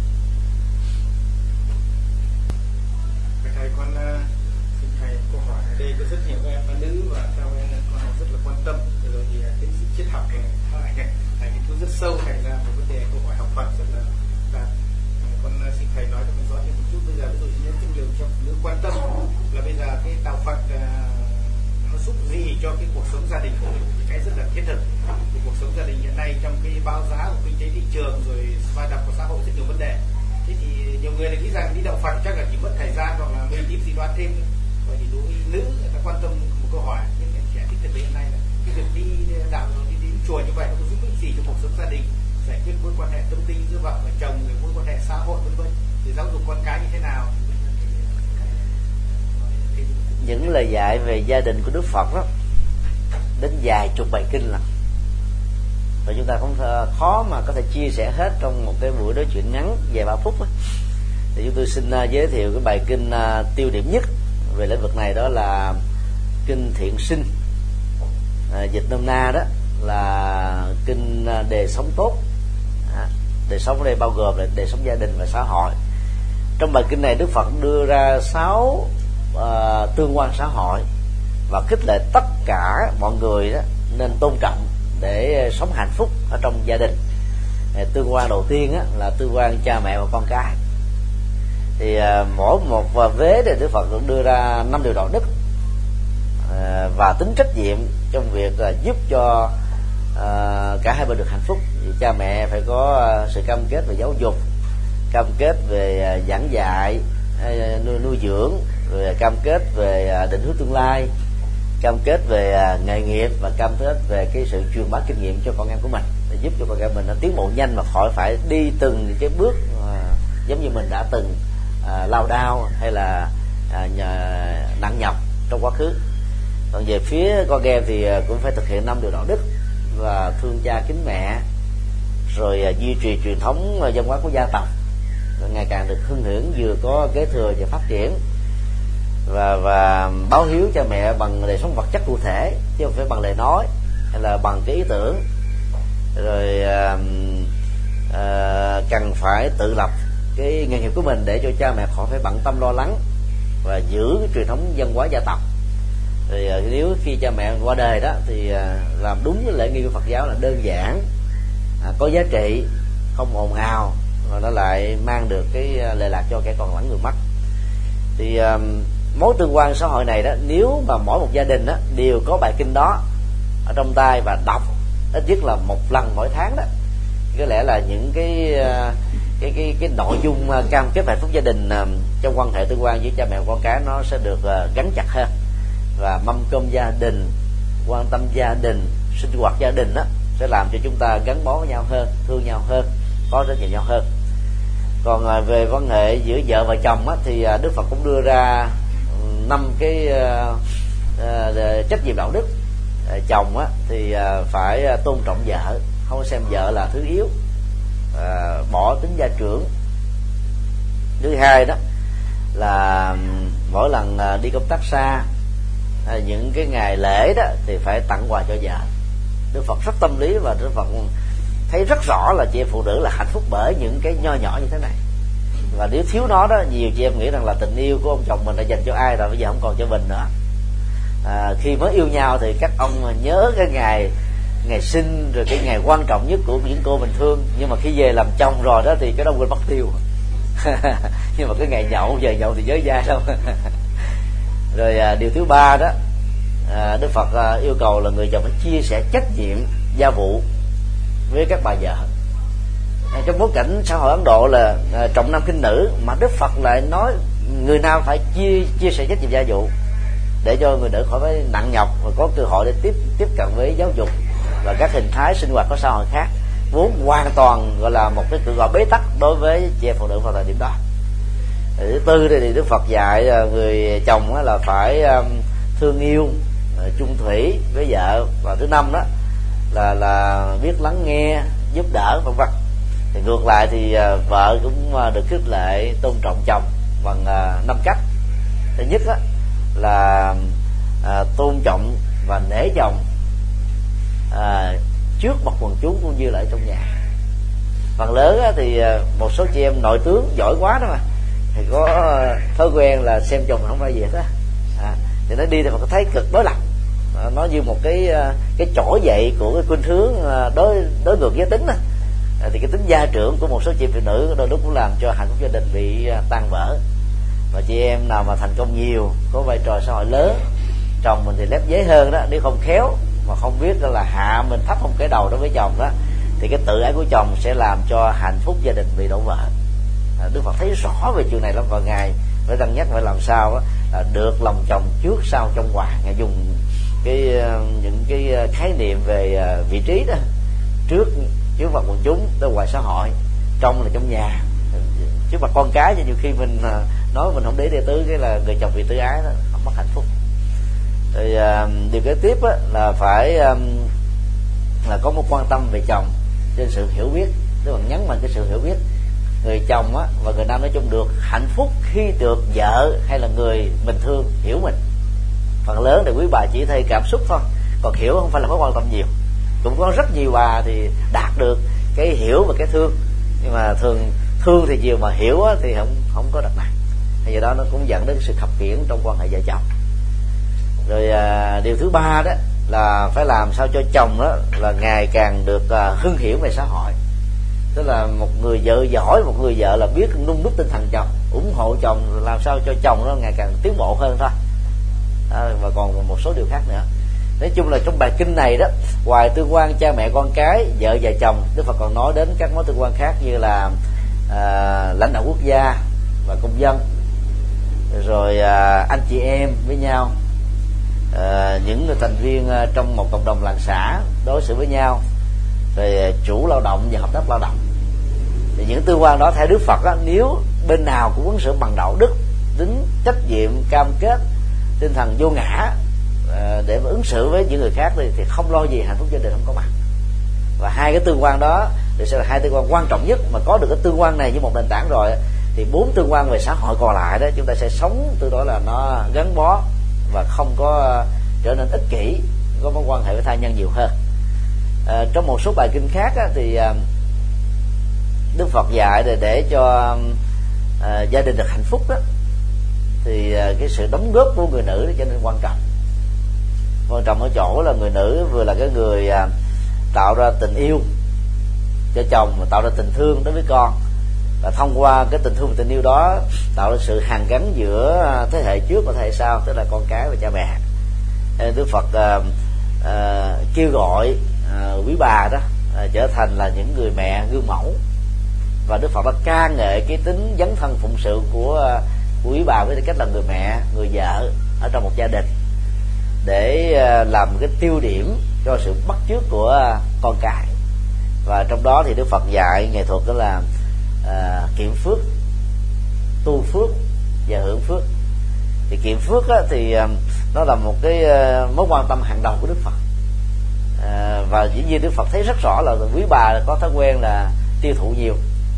Thầy con xin thầy câu hỏi ở đây có rất nhiều em phụ nữ và theo em con rất là quan tâm, rồi thì tiến sĩ triết học này thầy nghiên cứu rất sâu, thành ra một vấn đề câu hỏi học Phật rất là đạt. Con xin thầy nói cho con rõ thêm một chút. Bây giờ ví dụ như rất nhiều trong phụ nữ quan tâm là bây giờ cái đạo Phật nó giúp gì cho cái cuộc sống gia đình của mình, cái rất là thiết thực. Thì cuộc sống gia đình hiện nay trong cái báo giá của kinh tế thị trường rồi va đập của xã hội rất nhiều vấn đề. Thế thì nhiều người lại nghĩ rằng đi đạo Phật chắc là chỉ mất thời gian hoặc là mình tìm gì đoán thêm. Vậy thì đối với nữ người ta quan tâm một câu hỏi, nhưng mà trẻ thích thực tế hiện nay là cái việc đi đạo rồi đi đến chùa như vậy nó có giúp ích gì cho cuộc sống gia đình, giải quyết mối quan hệ tâm linh giữa vợ và chồng, rồi mối quan hệ xã hội vân vân, thì giáo dục con cái như thế nào? Những lời dạy về gia đình của Đức Phật đó đến vài chục bài kinh là, và chúng ta không khó mà có thể chia sẻ hết trong một cái buổi nói chuyện ngắn vài ba phút đó. Thì chúng tôi xin giới thiệu cái bài kinh tiêu điểm nhất về lĩnh vực này, đó là kinh Thiện Sinh, à, dịch nôm na đó là kinh đề sống tốt. À, đề sống ở đây bao gồm là đề sống gia đình và xã hội. Trong bài kinh này Đức Phật đưa ra sáu uh, tương quan xã hội và khích lệ tất cả mọi người đó nên tôn trọng để sống hạnh phúc ở trong gia đình. Tương quan đầu tiên á, là tương quan cha mẹ và con cái. Thì uh, mỗi một vế thì Đức Phật cũng đưa ra năm điều đạo đức uh, và tính trách nhiệm trong việc uh, giúp cho uh, cả hai bên được hạnh phúc. Thì cha mẹ phải có uh, sự cam kết về giáo dục, cam kết về uh, giảng dạy, uh, nuôi, nuôi dưỡng, rồi cam kết về uh, định hướng tương lai, cam kết về uh, nghề nghiệp, và cam kết về cái sự truyền bá kinh nghiệm cho con em của mình, để giúp cho con em mình nó tiến bộ nhanh mà khỏi phải đi từng cái bước uh, giống như mình đã từng uh, lao đao hay là uh, nhà, nặng nhọc trong quá khứ. Còn về phía con em thì uh, cũng phải thực hiện năm điều đạo đức là thương cha kính mẹ, rồi uh, duy trì truyền thống uh, văn hóa của gia tộc, rồi ngày càng được hưng hưởng, vừa có kế thừa và phát triển, và và báo hiếu cha mẹ bằng đời sống vật chất cụ thể chứ không phải bằng lời nói hay là bằng cái ý tưởng. Rồi à, à, cần phải tự lập cái nghề nghiệp của mình để cho cha mẹ khỏi phải bận tâm lo lắng, và giữ cái truyền thống văn hóa gia tộc. Rồi à, nếu khi cha mẹ qua đời đó thì à, làm đúng cái lễ nghi của Phật giáo là đơn giản, à, có giá trị, không ồn ào, và nó lại mang được cái lệ lạc cho kẻ còn lẫn người mất. Thì uh, mối tương quan xã hội này đó, nếu mà mỗi một gia đình đó đều có bài kinh đó ở trong tay và đọc ít nhất là một lần mỗi tháng đó, có lẽ là những cái uh, cái cái cái nội dung uh, cam kết hạnh phúc gia đình uh, trong quan hệ tương quan với cha mẹ con cái nó sẽ được uh, gắn chặt hơn, và mâm cơm gia đình, quan tâm gia đình, sinh hoạt gia đình đó sẽ làm cho chúng ta gắn bó với nhau hơn, thương nhau hơn, có rất nhiều nhau hơn. Còn uh, về quan hệ giữa vợ và chồng á, thì uh, Đức Phật cũng đưa ra năm cái uh, uh, trách nhiệm đạo đức. Uh, chồng á, thì uh, phải uh, tôn trọng vợ, không xem vợ là thứ yếu, uh, bỏ tính gia trưởng. Thứ hai đó là mỗi lần uh, đi công tác xa, uh, những cái ngày lễ đó thì phải tặng quà cho vợ. Đức Phật rất tâm lý, và Đức Phật thấy rất rõ là chị em phụ nữ là hạnh phúc bởi những cái nho nhỏ như thế này. Và nếu thiếu nó đó, nhiều chị em nghĩ rằng là tình yêu của ông chồng mình đã dành cho ai rồi, bây giờ không còn cho mình nữa. À, khi mới yêu nhau thì các ông nhớ cái ngày ngày sinh, rồi cái ngày quan trọng nhất của những cô mình thương, nhưng mà khi về làm chồng rồi đó thì cái đó quên mất tiêu. Nhưng mà cái ngày nhậu, giờ nhậu thì nhớ dai đâu. Rồi à, điều thứ ba đó, à, Đức Phật à, yêu cầu là người chồng phải chia sẻ trách nhiệm gia vụ với các bà vợ. À, trong bối cảnh xã hội Ấn Độ là à, trọng nam khinh nữ, mà Đức Phật lại nói người nam phải chia chia sẻ trách nhiệm gia vụ để cho người nữ khỏi phải nặng nhọc và có cơ hội để tiếp tiếp cận với giáo dục và các hình thái sinh hoạt của xã hội khác, vốn hoàn toàn gọi là một cái cửa ngõ bế tắc đối với chị em phụ nữ vào thời điểm đó. Thứ tư thì Đức Phật dạy người chồng là phải thương yêu, chung thủy với vợ. Và thứ năm đó là là biết lắng nghe, giúp đỡ, vân vân. Thì ngược lại thì vợ cũng được khích lệ tôn trọng chồng bằng năm cách. Thứ nhất đó là à, tôn trọng và nể chồng à, trước mặt quần chúng cũng như là ở trong nhà. Phần lớn á, thì một số chị em nội tướng giỏi quá đó mà thì có thói quen là xem chồng không ra gì hết á, à, thì nó đi thì phải thấy cực đối lập, à, nó như một cái cái trỗi dậy của cái khuynh hướng đối đối ngược giới tính đó. À, thì cái tính gia trưởng của một số chị phụ nữ đôi lúc cũng làm cho hạnh phúc gia đình bị tan vỡ. Và chị em nào mà thành công nhiều, có vai trò xã hội lớn, chồng mình thì lép vế hơn đó, nếu không khéo mà không biết là hạ mình thấp không cái đầu đối với chồng đó, thì cái tự ái của chồng sẽ làm cho hạnh phúc gia đình bị đổ vỡ. À, Đức Phật thấy rõ về chuyện này lắm, và ngài phải cân nhắc phải làm sao đó, là được lòng chồng trước sau trong hòa. Ngài dùng cái những cái khái niệm về vị trí đó, trước trước mặt quần chúng, tới ngoài xã hội, trong là trong nhà, trước mặt con cái. Cho nhiều khi mình nói mình không để đệ tứ, cái là người chồng bị tự ái đó, không mất hạnh phúc. Rồi uh, điều kế tiếp á, là phải um, là có một quan tâm về chồng trên sự hiểu biết, tức là nhấn mạnh cái sự hiểu biết. Người chồng á, và người nam nói chung được hạnh phúc khi được vợ hay là người mình thương hiểu mình. Phần lớn thì quý bà chỉ thấy cảm xúc thôi, còn hiểu không phải là mối quan tâm nhiều. Cũng có rất nhiều bà thì đạt được cái hiểu và cái thương, nhưng mà thường thương thì nhiều mà hiểu á, thì không không có đặc nặng. Thì do đó nó cũng dẫn đến sự khập khiễng trong quan hệ vợ chồng. Rồi à, điều thứ ba đó là phải làm sao cho chồng đó là ngày càng được à, hưng hiểu về xã hội. Tức là một người vợ giỏi, một người vợ là biết nung đúc tinh thần chồng, ủng hộ chồng, làm sao cho chồng nó ngày càng tiến bộ hơn thôi. À, và còn một số điều khác nữa. Nói chung là trong bài kinh này đó, ngoài tương quan cha mẹ con cái, vợ và chồng, Đức Phật còn nói đến các mối tương quan khác như là à, lãnh đạo quốc gia và công dân, rồi à, anh chị em với nhau, à, những người thành viên à, trong một cộng đồng làng xã đối xử với nhau, rồi à, chủ lao động và hợp tác lao động. Thì những tương quan đó theo Đức Phật á, nếu bên nào cũng ứng xử bằng đạo đức, tính trách nhiệm, cam kết, tinh thần vô ngã à, để mà ứng xử với những người khác thì, thì không lo gì hạnh phúc gia đình không có mặt. Và hai cái tương quan đó thì sẽ là hai tương quan quan trọng nhất. Mà có được cái tương quan này như một nền tảng rồi thì bốn tương quan về xã hội còn lại đó chúng ta sẽ sống tương đối là nó gắn bó và không có trở nên ích kỷ, có mối quan hệ với tha nhân nhiều hơn. À, trong một số bài kinh khác á, thì à, Đức Phật dạy để để cho à, gia đình được hạnh phúc đó, thì à, cái sự đóng góp của người nữ trở nên quan trọng. Quan trọng ở chỗ là người nữ vừa là cái người à, tạo ra tình yêu cho chồng, mà tạo ra tình thương đối với con, và thông qua cái tình thương và tình yêu đó tạo ra sự hàn gắn giữa thế hệ trước và thế hệ sau, tức là con cái và cha mẹ. Nên Đức Phật uh, uh, kêu gọi uh, quý bà đó uh, trở thành là những người mẹ gương mẫu, và Đức Phật đã ca ngợi cái tính dấn thân phụng sự của, uh, của quý bà với tư cách là người mẹ, người vợ ở trong một gia đình, để uh, làm cái tiêu điểm cho sự bắt chước của uh, con cái. Và trong đó thì Đức Phật dạy nghệ thuật đó là uh, kiệm phước, tu phước và hưởng phước. Thì kiệm phước á, thì uh, nó là một cái uh, mối quan tâm hàng đầu của Đức Phật. Uh, và dĩ nhiên Đức Phật thấy rất rõ là quý bà có thói quen là tiêu thụ nhiều,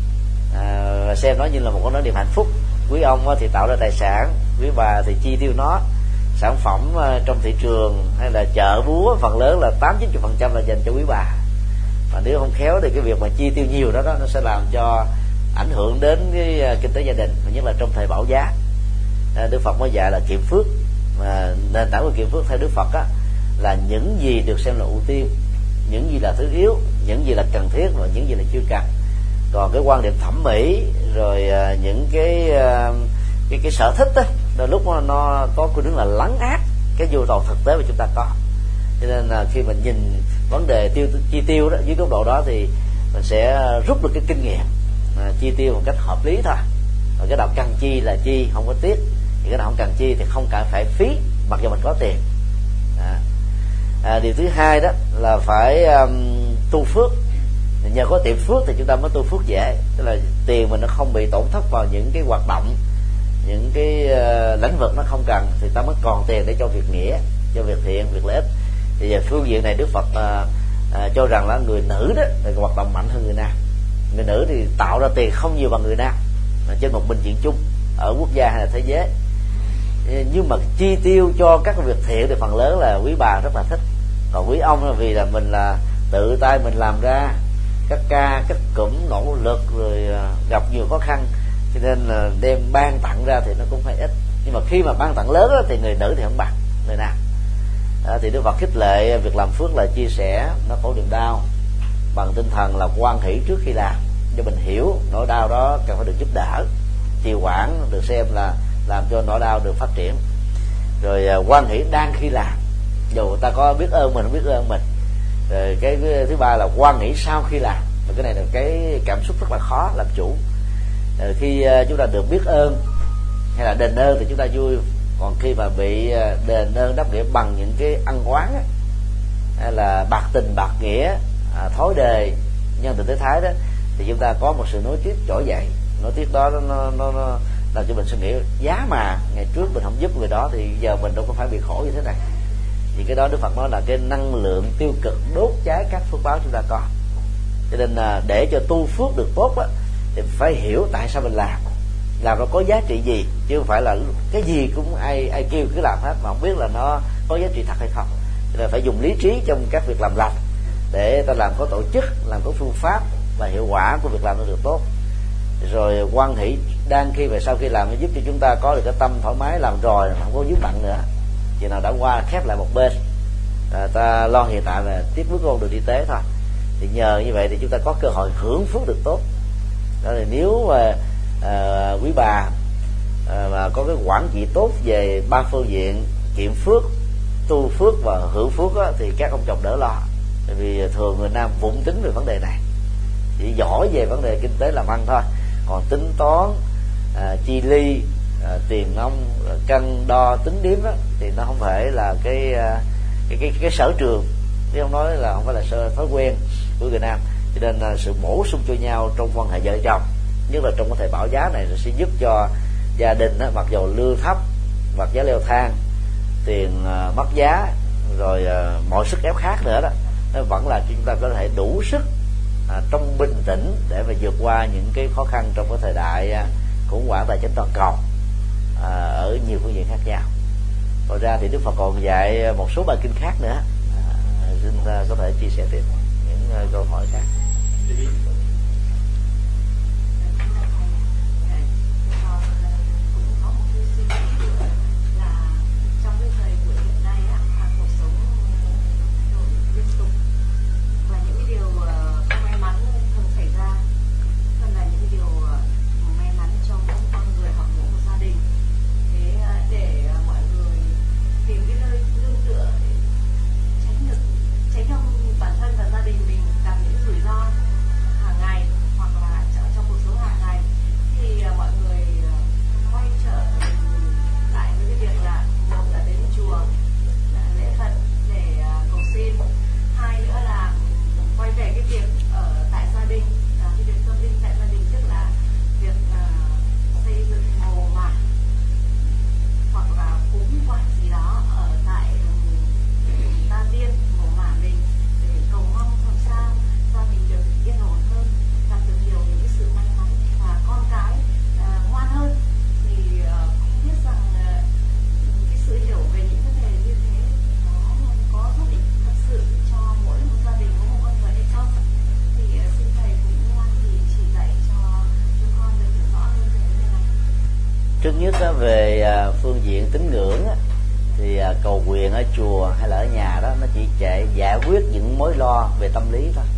uh, và xem nó như là một cái niềm hạnh phúc. Quý ông á, thì tạo ra tài sản, quý bà thì chi tiêu nó. Sản phẩm uh, trong thị trường hay là chợ búa phần lớn là tám chín mươi phần trăm là dành cho quý bà. Và nếu không khéo thì cái việc mà chi tiêu nhiều đó, đó nó sẽ làm cho ảnh hưởng đến cái kinh tế gia đình, và nhất là trong thời bão giá. Đức Phật mới dạy là kiệm phước. Mà nền tảng của kiệm phước theo Đức Phật á, là những gì được xem là ưu tiên, những gì là thứ yếu, những gì là cần thiết và những gì là chưa cần. Còn cái quan điểm thẩm mỹ rồi những cái cái cái sở thích đó, đôi lúc nó, nó có khuynh hướng là lấn át cái nhu cầu thực tế mà chúng ta có. Cho nên là khi mình nhìn vấn đề tiêu chi tiêu đó dưới góc độ đó thì mình sẽ rút được cái kinh nghiệm à, chi tiêu một cách hợp lý thôi. Và cái nào cần chi là chi, không có tiếc. Thì cái nào không cần chi thì không cần phải phí, mặc dù mình có tiền. À, à, điều thứ hai đó là phải um, tu phước. Nhờ có tiệm phước thì chúng ta mới tu phước dễ. Tức là tiền mình nó không bị tổn thất vào những cái hoạt động, những cái uh, lĩnh vực nó không cần, thì ta mới còn tiền để cho việc nghĩa, cho việc thiện, việc lợi ích. Thì về phương diện này Đức Phật uh, uh, cho rằng là người nữ đó thì hoạt động mạnh hơn người nam. Người nữ thì tạo ra tiền không nhiều bằng người nam trên một bình diện chung ở quốc gia hay là thế giới, nhưng mà chi tiêu cho các việc thiện thì phần lớn là quý bà rất là thích. Còn quý ông là vì là mình là tự tay mình làm ra các ca các cụm nỗ lực rồi uh, gặp nhiều khó khăn, cho nên là đem ban tặng ra thì nó cũng phải ít. Nhưng mà khi mà ban tặng lớn đó, thì người nữ thì không bằng người nam. À, thì Đức Phật khích lệ việc làm phước là chia sẻ nó khổ niềm đau bằng tinh thần là hoan hỷ trước khi làm, cho mình hiểu nỗi đau đó cần phải được giúp đỡ, trì hoãn được xem là làm cho nỗi đau được phát triển. Rồi uh, hoan hỷ đang khi làm, dù người ta có biết ơn mình không biết ơn mình. Rồi cái, cái thứ ba là hoan hỷ sau khi làm, và cái này là cái cảm xúc rất là khó làm chủ. Rồi khi uh, chúng ta được biết ơn hay là đền ơn thì chúng ta vui. Còn khi mà bị đền ơn đáp nghĩa bằng những cái ăn oán á, hay là bạc tình bạc nghĩa, à, thói đề, nhân từ thế thái đó, thì chúng ta có một sự nối tiếc trỗi dậy. Nối tiếc đó nó, nó, nó làm cho mình suy nghĩ giá mà ngày trước mình không giúp người đó thì giờ mình đâu có phải bị khổ như thế này. Thì cái đó Đức Phật nói là cái năng lượng tiêu cực đốt cháy các phước báo chúng ta có. Cho nên là để cho tu phước được tốt á, thì phải hiểu tại sao mình làm, làm nó có giá trị gì, chứ không phải là cái gì cũng ai ai kêu cứ làm hết mà không biết là nó có giá trị thật hay không. Cho nên phải dùng lý trí trong các việc làm lành để ta làm có tổ chức, làm có phương pháp, và hiệu quả của việc làm nó được tốt. Rồi hoan hỷ đang khi và sau khi làm nó giúp cho chúng ta có được cái tâm thoải mái, làm rồi không có vướng bận nữa, chuyện nào đã qua khép lại một bên, à, ta lo hiện tại và tiếp bước con đường y tế thôi. Thì nhờ như vậy thì chúng ta có cơ hội hưởng phước được tốt. Đó là nếu mà à, quý bà à, mà có cái quản trị tốt về ba phương diện kiệm phước, tu phước và hưởng phước á, thì các ông chồng đỡ lo. Bởi vì thường người nam vụng tính về vấn đề này, chỉ giỏi về vấn đề kinh tế làm ăn thôi, còn tính toán à, chi ly, à, tiền nong, cân đo tính điếm đó, thì nó không phải là cái cái cái, cái sở trường, chứ không nói là không phải là sở thói quen của người nam. Cho nên là sự bổ sung cho nhau trong quan hệ vợ chồng, nhất là trong cái thời bão giá này, sẽ giúp cho gia đình đó, mặc dù lương thấp, vật giá leo thang, tiền uh, mất giá, rồi uh, mọi sức ép khác nữa đó, nó vẫn là chúng ta có thể đủ sức uh, trong bình tĩnh để mà vượt qua những cái khó khăn trong cái thời đại uh, khủng hoảng tài chính toàn cầu uh, ở nhiều phương diện khác nhau. Ngoài ra thì Đức Phật còn dạy một số bài kinh khác nữa, uh, xin uh, có thể chia sẻ tiếp những uh, câu hỏi khác. tín ngưỡng á, thì cầu nguyện ở chùa hay là ở nhà đó nó chỉ chạy giải quyết những mối lo về tâm lý thôi.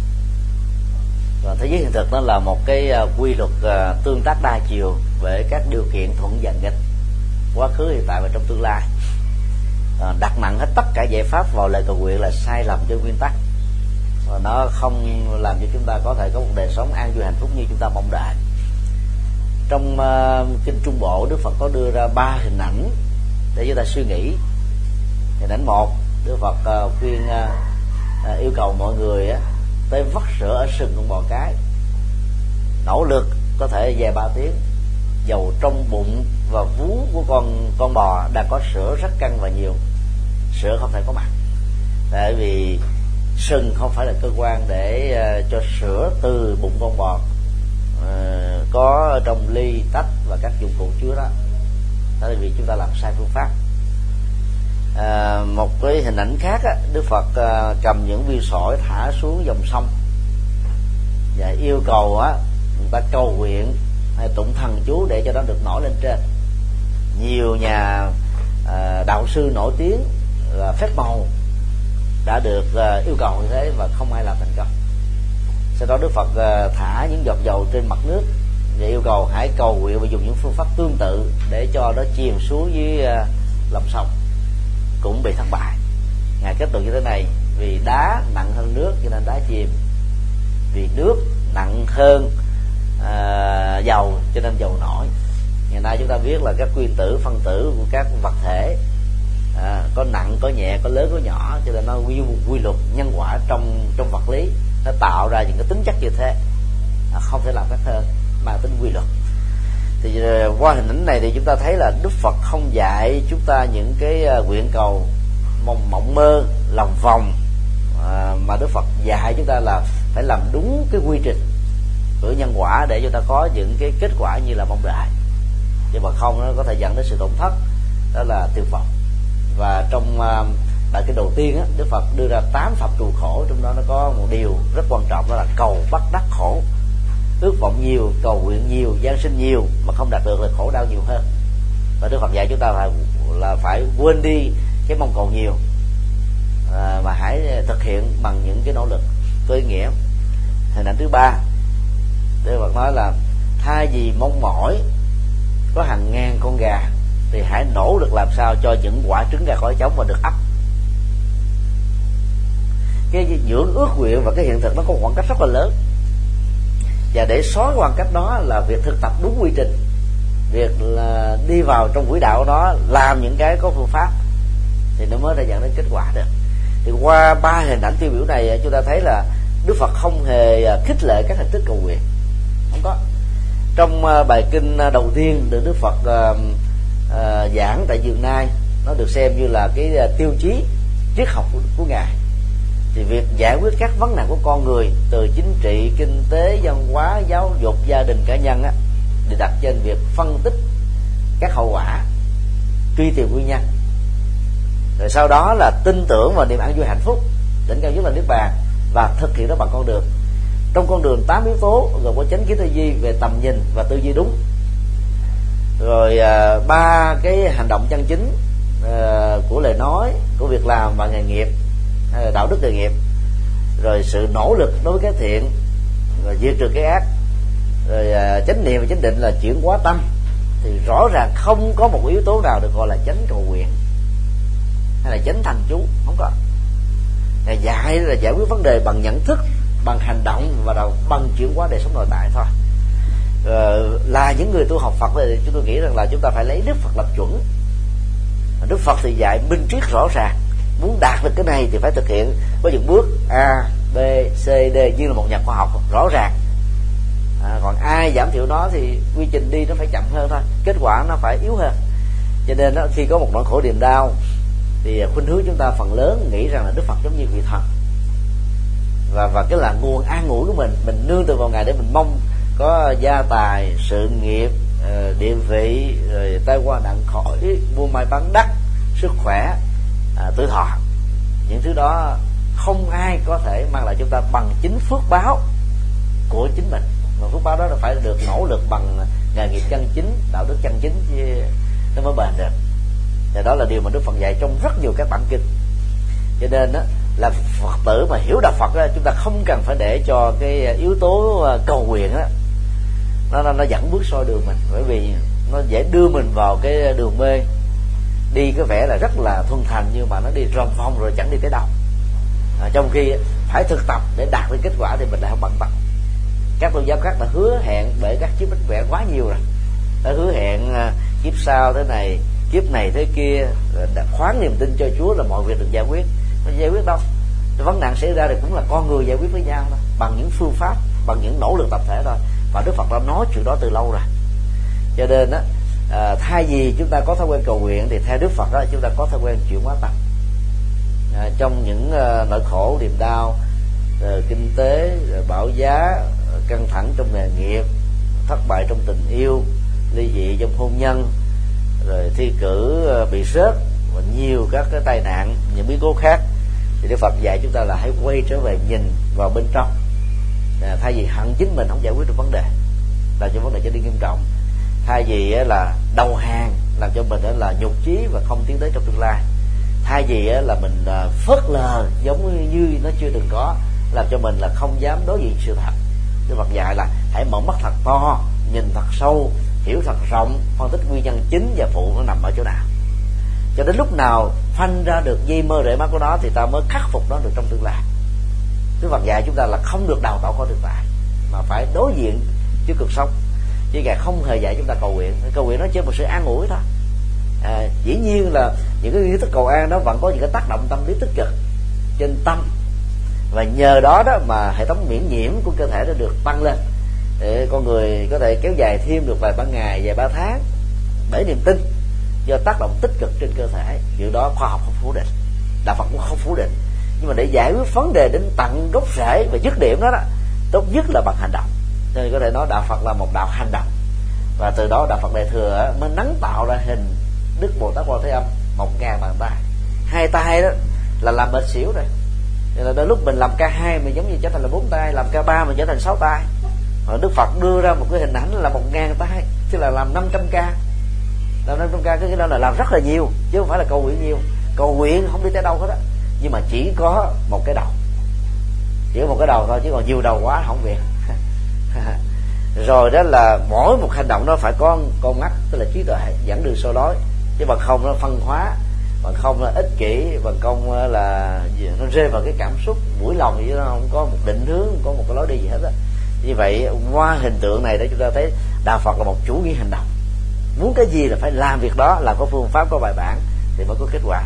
Và thế giới hiện thực nó là một cái quy luật tương tác đa chiều về các điều kiện thuận và nghịch, quá khứ, hiện tại và trong tương lai. Đặt nặng hết tất cả giải pháp vào lời cầu nguyện là sai lầm trên nguyên tắc, và nó không làm cho chúng ta có thể có một đời sống an vui hạnh phúc như chúng ta mong đợi. Trong uh, kinh Trung Bộ, Đức Phật có đưa ra ba hình ảnh để chúng ta suy nghĩ. Hình ảnh một, Đức Phật uh, khuyên uh, uh, yêu cầu mọi người uh, tới vắt sữa ở sừng con bò cái, nỗ lực có thể vài ba tiếng, dầu trong bụng và vú của con con bò đang có sữa rất căng và nhiều, sữa không thể có mặt, tại vì sừng không phải là cơ quan để uh, cho sữa từ bụng con bò uh, có trong ly, tách và các dụng cụ chứa đó. Đó là vì chúng ta làm sai phương pháp. À, một cái hình ảnh khác á, Đức Phật à, cầm những viên sỏi thả xuống dòng sông và yêu cầu á, người ta cầu nguyện hay tụng thần chú để cho nó được nổi lên trên. Nhiều nhà à, đạo sư nổi tiếng là phép màu đã được à, yêu cầu như thế và không ai làm thành công. Sau đó Đức Phật à, thả những giọt dầu trên mặt nước và yêu cầu hãy cầu nguyện và dùng những phương pháp tương tự để cho nó chìm xuống dưới à, lòng sông, cũng bị thất bại. Ngài kết luận như thế này: vì đá nặng hơn nước cho nên đá chìm, vì nước nặng hơn à, dầu cho nên dầu nổi. Ngày nay chúng ta biết là các nguyên tử, phân tử của các vật thể à, có nặng, có nhẹ, có lớn, có nhỏ, cho nên nó quy, quy luật nhân quả trong trong vật lý nó tạo ra những cái tính chất như thế, à, không thể làm khác hơn, mang tính quy luật. Thì qua hình ảnh này thì chúng ta thấy là Đức Phật không dạy chúng ta những cái nguyện cầu mộng, mộng mơ, lòng vòng, à, mà Đức Phật dạy chúng ta là phải làm đúng cái quy trình của nhân quả để chúng ta có những cái kết quả như là mong đợi. Nhưng mà không, nó có thể dẫn đến sự tổn thất, đó là tuyệt vọng. Và trong uh, bài kinh đầu tiên á, Đức Phật đưa ra tám pháp trù khổ, trong đó nó có một điều rất quan trọng, đó là cầu bắt đắc khổ. Ước vọng nhiều, cầu nguyện nhiều, gian sinh nhiều mà không đạt được là khổ đau nhiều hơn. Và Đức Phật dạy chúng ta là, là phải quên đi cái mong cầu nhiều, à, mà hãy thực hiện bằng những cái nỗ lực có ý nghĩa. Hình ảnh thứ ba, Đức Phật nói là thay vì mong mỏi có hàng ngàn con gà thì hãy nỗ lực làm sao cho những quả trứng gà khỏi trống và được ấp. Cái dưỡng ước nguyện và cái hiện thực nó có khoảng cách rất là lớn, và để xóa khoảng cách đó là việc thực tập đúng quy trình, việc là đi vào trong quỹ đạo đó, làm những cái có phương pháp thì nó mới ra dẫn đến kết quả được. Thì qua ba hình ảnh tiêu biểu này chúng ta thấy là Đức Phật không hề khích lệ các hình thức cầu nguyện, không có. Trong bài kinh đầu tiên được Đức Phật uh, uh, giảng tại Vườn Nai, nó được xem như là cái tiêu chí triết học của, của ngài. Thì việc giải quyết các vấn nạn của con người từ chính trị, kinh tế, văn hóa, giáo dục, gia đình, cá nhân á, thì đặt trên việc phân tích các hậu quả, truy tìm nguyên nhân, rồi sau đó là tin tưởng vào niềm an vui hạnh phúc, đỉnh cao nhất là niết bàn, và thực hiện nó bằng con đường. Trong con đường tám yếu tố gồm có chánh kiến tư duy về tầm nhìn và tư duy đúng, rồi ba uh, cái hành động chân chính uh, của lời nói, của việc làm và nghề nghiệp, hay là đạo đức nghề nghiệp, rồi sự nỗ lực đối với cái thiện, rồi diệt trừ cái ác, rồi uh, chánh niệm và chánh định là chuyển hóa tâm. Thì rõ ràng không có một yếu tố nào được gọi là chánh cầu nguyện hay là chánh thần chú, không có. Ngài dạy là giải quyết vấn đề bằng nhận thức, bằng hành động và bằng chuyển hóa đời sống nội tại thôi. Ờ, là những người tu học Phật thì chúng tôi nghĩ rằng là chúng ta phải lấy Đức Phật làm chuẩn. Đức Phật thì dạy minh triết rõ ràng, muốn đạt được cái này thì phải thực hiện với những bước A, B, C, D như là một nhà khoa học rõ ràng. À, còn ai giảm thiểu nó thì quy trình đi nó phải chậm hơn thôi, kết quả nó phải yếu hơn. Cho nên đó, khi có một nỗi khổ niềm đau thì khuynh hướng chúng ta phần lớn nghĩ rằng là Đức Phật giống như vị thần, và và cái là nguồn an ủi của mình, mình nương tựa vào Ngài để mình mong có gia tài, sự nghiệp, địa vị, rồi tai qua nạn khỏi, buôn may bán đắt, sức khỏe, à, tuổi thọ. Những thứ đó không ai có thể mang lại chúng ta bằng chính phước báo của chính mình, mà phước báo đó là phải được nỗ lực bằng nghề nghiệp chân chính, đạo đức chân chính chứ nó mới bền được. Thì đó là điều mà Đức Phật dạy trong rất nhiều các bản kinh. Cho nên đó, là Phật tử mà hiểu đạo Phật đó, chúng ta không cần phải để cho cái yếu tố cầu nguyện đó, nó, nó, nó dẫn bước soi đường mình, bởi vì nó dễ đưa mình vào cái đường mê, đi có vẻ là rất là thuần thành nhưng mà nó đi ròng vòng rồi chẳng đi tới đâu. À, trong khi phải thực tập để đạt được kết quả thì mình lại không bận tâm. Các tôn giáo khác đã hứa hẹn bởi các chiếc bánh vẽ quá nhiều rồi, đã hứa hẹn uh, kiếp sau thế này, kiếp này thế kia, đã khoán niềm tin cho Chúa là mọi việc được giải quyết. Nó giải quyết đâu? Cái vấn nạn xảy ra thì cũng là con người giải quyết với nhau thôi, bằng những phương pháp, bằng những nỗ lực tập thể thôi. Và Đức Phật đã nói chuyện đó từ lâu rồi. Cho nên đó, à, thay vì chúng ta có thói quen cầu nguyện thì theo Đức Phật đó, chúng ta có thói quen chuyển hóa tâm. À, trong những uh, nỗi khổ niềm đau, uh, kinh tế, uh, bão giá, uh, căng thẳng trong nghề nghiệp, thất bại trong tình yêu, ly dị trong hôn nhân, rồi thi cử uh, bị rớt và nhiều các cái tai nạn, những biến cố khác, thì Đức Phật dạy chúng ta là hãy quay trở về nhìn vào bên trong. À, thay vì hận chính mình không giải quyết được vấn đề, làm cho vấn đề trở nên nghiêm trọng. Thay vì là đầu hàng, làm cho mình là nhục chí và không tiến tới trong tương lai. Thay vì là mình phớt lờ giống như nó chưa từng có, làm cho mình là không dám đối diện sự thật. Đức Phật dạy là hãy mở mắt thật to, nhìn thật sâu, hiểu thật rộng, phân tích nguyên nhân chính và phụ nó nằm ở chỗ nào. Cho đến lúc nào phanh ra được dây mơ rễ mắt của nó thì ta mới khắc phục nó được trong tương lai. Đức Phật dạy chúng ta là không được đào tạo khỏi thực tại, mà phải đối diện với cuộc sống. Chứ Ngài không hề dạy chúng ta cầu nguyện. Cầu nguyện nó chỉ một sự an ủi thôi. À, dĩ nhiên là những cái nghi thức cầu an đó vẫn có những cái tác động tâm lý tích cực trên tâm, và nhờ đó đó mà hệ thống miễn nhiễm của cơ thể nó được tăng lên, để con người có thể kéo dài thêm được vài ba ngày, vài ba tháng bởi niềm tin do tác động tích cực trên cơ thể. Điều đó khoa học không phủ định, đạo Phật cũng không phủ định. Nhưng mà để giải quyết vấn đề đến tận gốc rễ và dứt điểm đó, đó tốt nhất là bằng hành động. Nên có thể nói đạo Phật là một đạo hành động, và từ đó đạo Phật Đại Thừa mới nắng tạo ra hình Đức Bồ Tát Quan Thế Âm một ngàn bàn tay. Hai tay đó là làm bệnh xỉu rồi. Nên là đôi lúc mình làm ca hai mình giống như trở thành là bốn tay, làm ca ba mình trở thành sáu tay. Rồi Đức Phật đưa ra một cái hình ảnh là một ngàn tay, tức là làm năm trăm ca. Làm năm trăm ca cái đó là làm rất là nhiều, chứ không phải là cầu nguyện nhiều. Cầu nguyện không đi tới đâu hết á, nhưng mà chỉ có một cái đầu, chỉ có một cái đầu thôi, chứ còn nhiều đầu quá không việc. Rồi đó là mỗi một hành động nó phải có con mắt, tức là trí tuệ dẫn đường soi lối, chứ bằng không nó phân hóa, bằng không là ích kỷ, bằng không là nó rơi vào cái cảm xúc mũi lòng, chứ nó không có một định hướng, không có một cái lối đi gì hết á. Như vậy qua hình tượng này để chúng ta thấy đạo Phật là một chủ nghĩa hành động. Muốn cái gì là phải làm việc đó, làm có phương pháp, có bài bản thì mới có kết quả.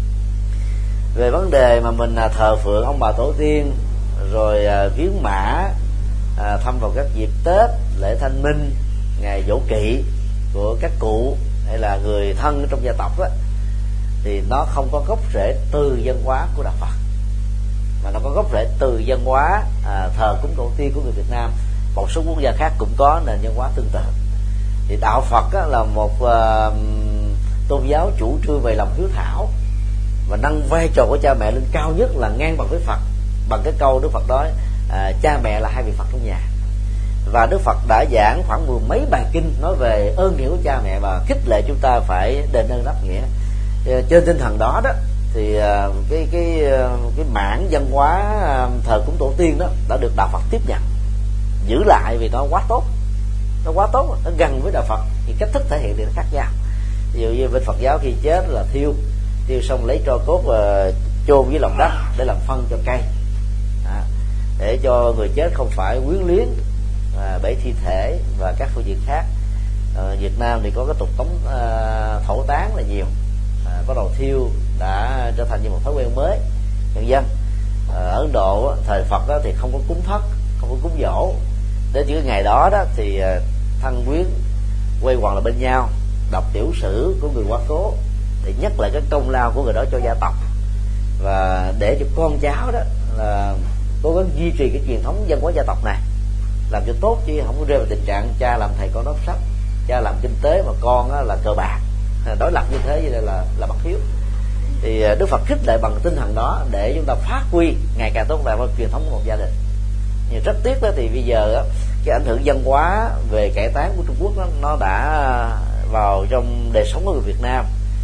Về vấn đề mà mình thờ phượng ông bà tổ tiên, rồi viếng mã, à, thăm vào các dịp Tết, lễ Thanh Minh, ngày dỗ kỵ của các cụ hay là người thân trong gia tộc đó, thì nó không có gốc rễ từ văn hóa của đạo Phật, mà nó có gốc rễ từ văn hóa à, thờ cúng tổ tiên của người Việt Nam. Một số quốc gia khác cũng có nền văn hóa tương tự. Thì đạo Phật á, là một uh, tôn giáo chủ trương về lòng hiếu thảo và nâng vai trò của cha mẹ lên cao nhất, là ngang bằng với Phật, bằng cái câu Đức Phật nói à, cha mẹ là hai vị Phật trong nhà. Và Đức Phật đã giảng khoảng mười mấy bài kinh nói về ơn nghĩa của cha mẹ và khích lệ chúng ta phải đền ơn đáp nghĩa. Trên tinh thần đó đó thì cái cái cái mảng văn hóa thờ cúng tổ tiên đó đã được đạo Phật tiếp nhận, giữ lại vì nó quá tốt, nó quá tốt, nó gần với đạo Phật. Thì cách thức thể hiện thì nó khác nhau. Ví dụ như bên Phật giáo khi chết là thiêu, thiêu xong lấy tro cốt và chôn với lòng đất để làm phân cho cây, à, để cho người chết không phải quyến luyến à, bởi thi thể và các phương diện khác. À, Việt Nam thì có cái tục tống à, thổ táng là nhiều, à, bắt đầu thiêu đã trở thành như một thói quen mới nhân dân. À, ở Ấn Độ thời Phật đó thì không có cúng thất, không có cúng dỗ. Đến những ngày đó đó thì thân quyến quay quần lại bên nhau, đọc tiểu sử của người quá cố để nhắc lại cái công lao của người đó cho gia tộc, và để cho con cháu đó là cố gắng duy trì cái truyền thống văn hóa gia tộc này, làm cho tốt, chứ không có rơi vào tình trạng cha làm thầy con đốt sách, cha làm kinh tế mà con là cờ bạc, đối lập như thế, như là là bất hiếu. Thì Đức Phật khích lệ bằng tinh thần đó để chúng ta phát huy ngày càng tốt đẹp hơn truyền thống của một gia đình. Nhưng rất tiếc đó thì bây giờ đó, cái ảnh hưởng văn hóa về cải táng của Trung Quốc đó, nó đã vào trong đời sống của người Việt Nam,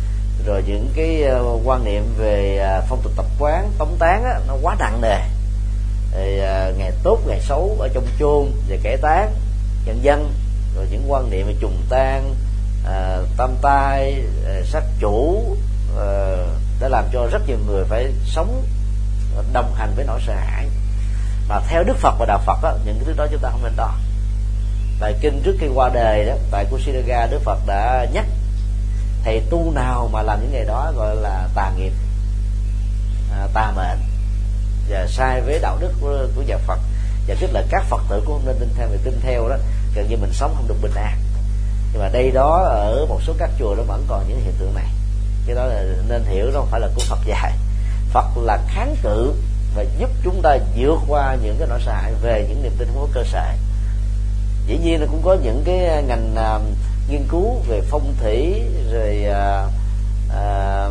rồi những cái uh, quan niệm về uh, phong tục tập quán tống táng á, nó quá nặng nề. Thì, uh, ngày tốt ngày xấu ở trong chôn về kẻ tán nhân dân, rồi những quan niệm về trùng tang, uh, tam tai, uh, sát chủ, uh, đã làm cho rất nhiều người phải sống đồng hành với nỗi sợ hãi. Mà theo Đức Phật và Đạo Phật á, những cái thứ đó chúng ta không nên đo. Tại kinh trước khi qua đời đó, tại Kusinaga, Đức Phật đã nhắc thầy tu nào mà làm những ngày đó gọi là tà nghiệp, à, tà mệnh và sai với đạo đức của, của nhà Phật. Và tức là các Phật tử cũng không nên tin theo, vì tin theo đó gần như mình sống không được bình an. Nhưng mà đây đó ở một số các chùa nó vẫn còn những hiện tượng này. Cái đó là nên hiểu, nó không phải là của Phật dạy. Phật là kháng cự và giúp chúng ta vượt qua những cái nỗi sợ hãi về những niềm tin không có cơ sở. Dĩ nhiên nó cũng có những cái ngành uh, nghiên cứu về phong thủy rồi uh, uh,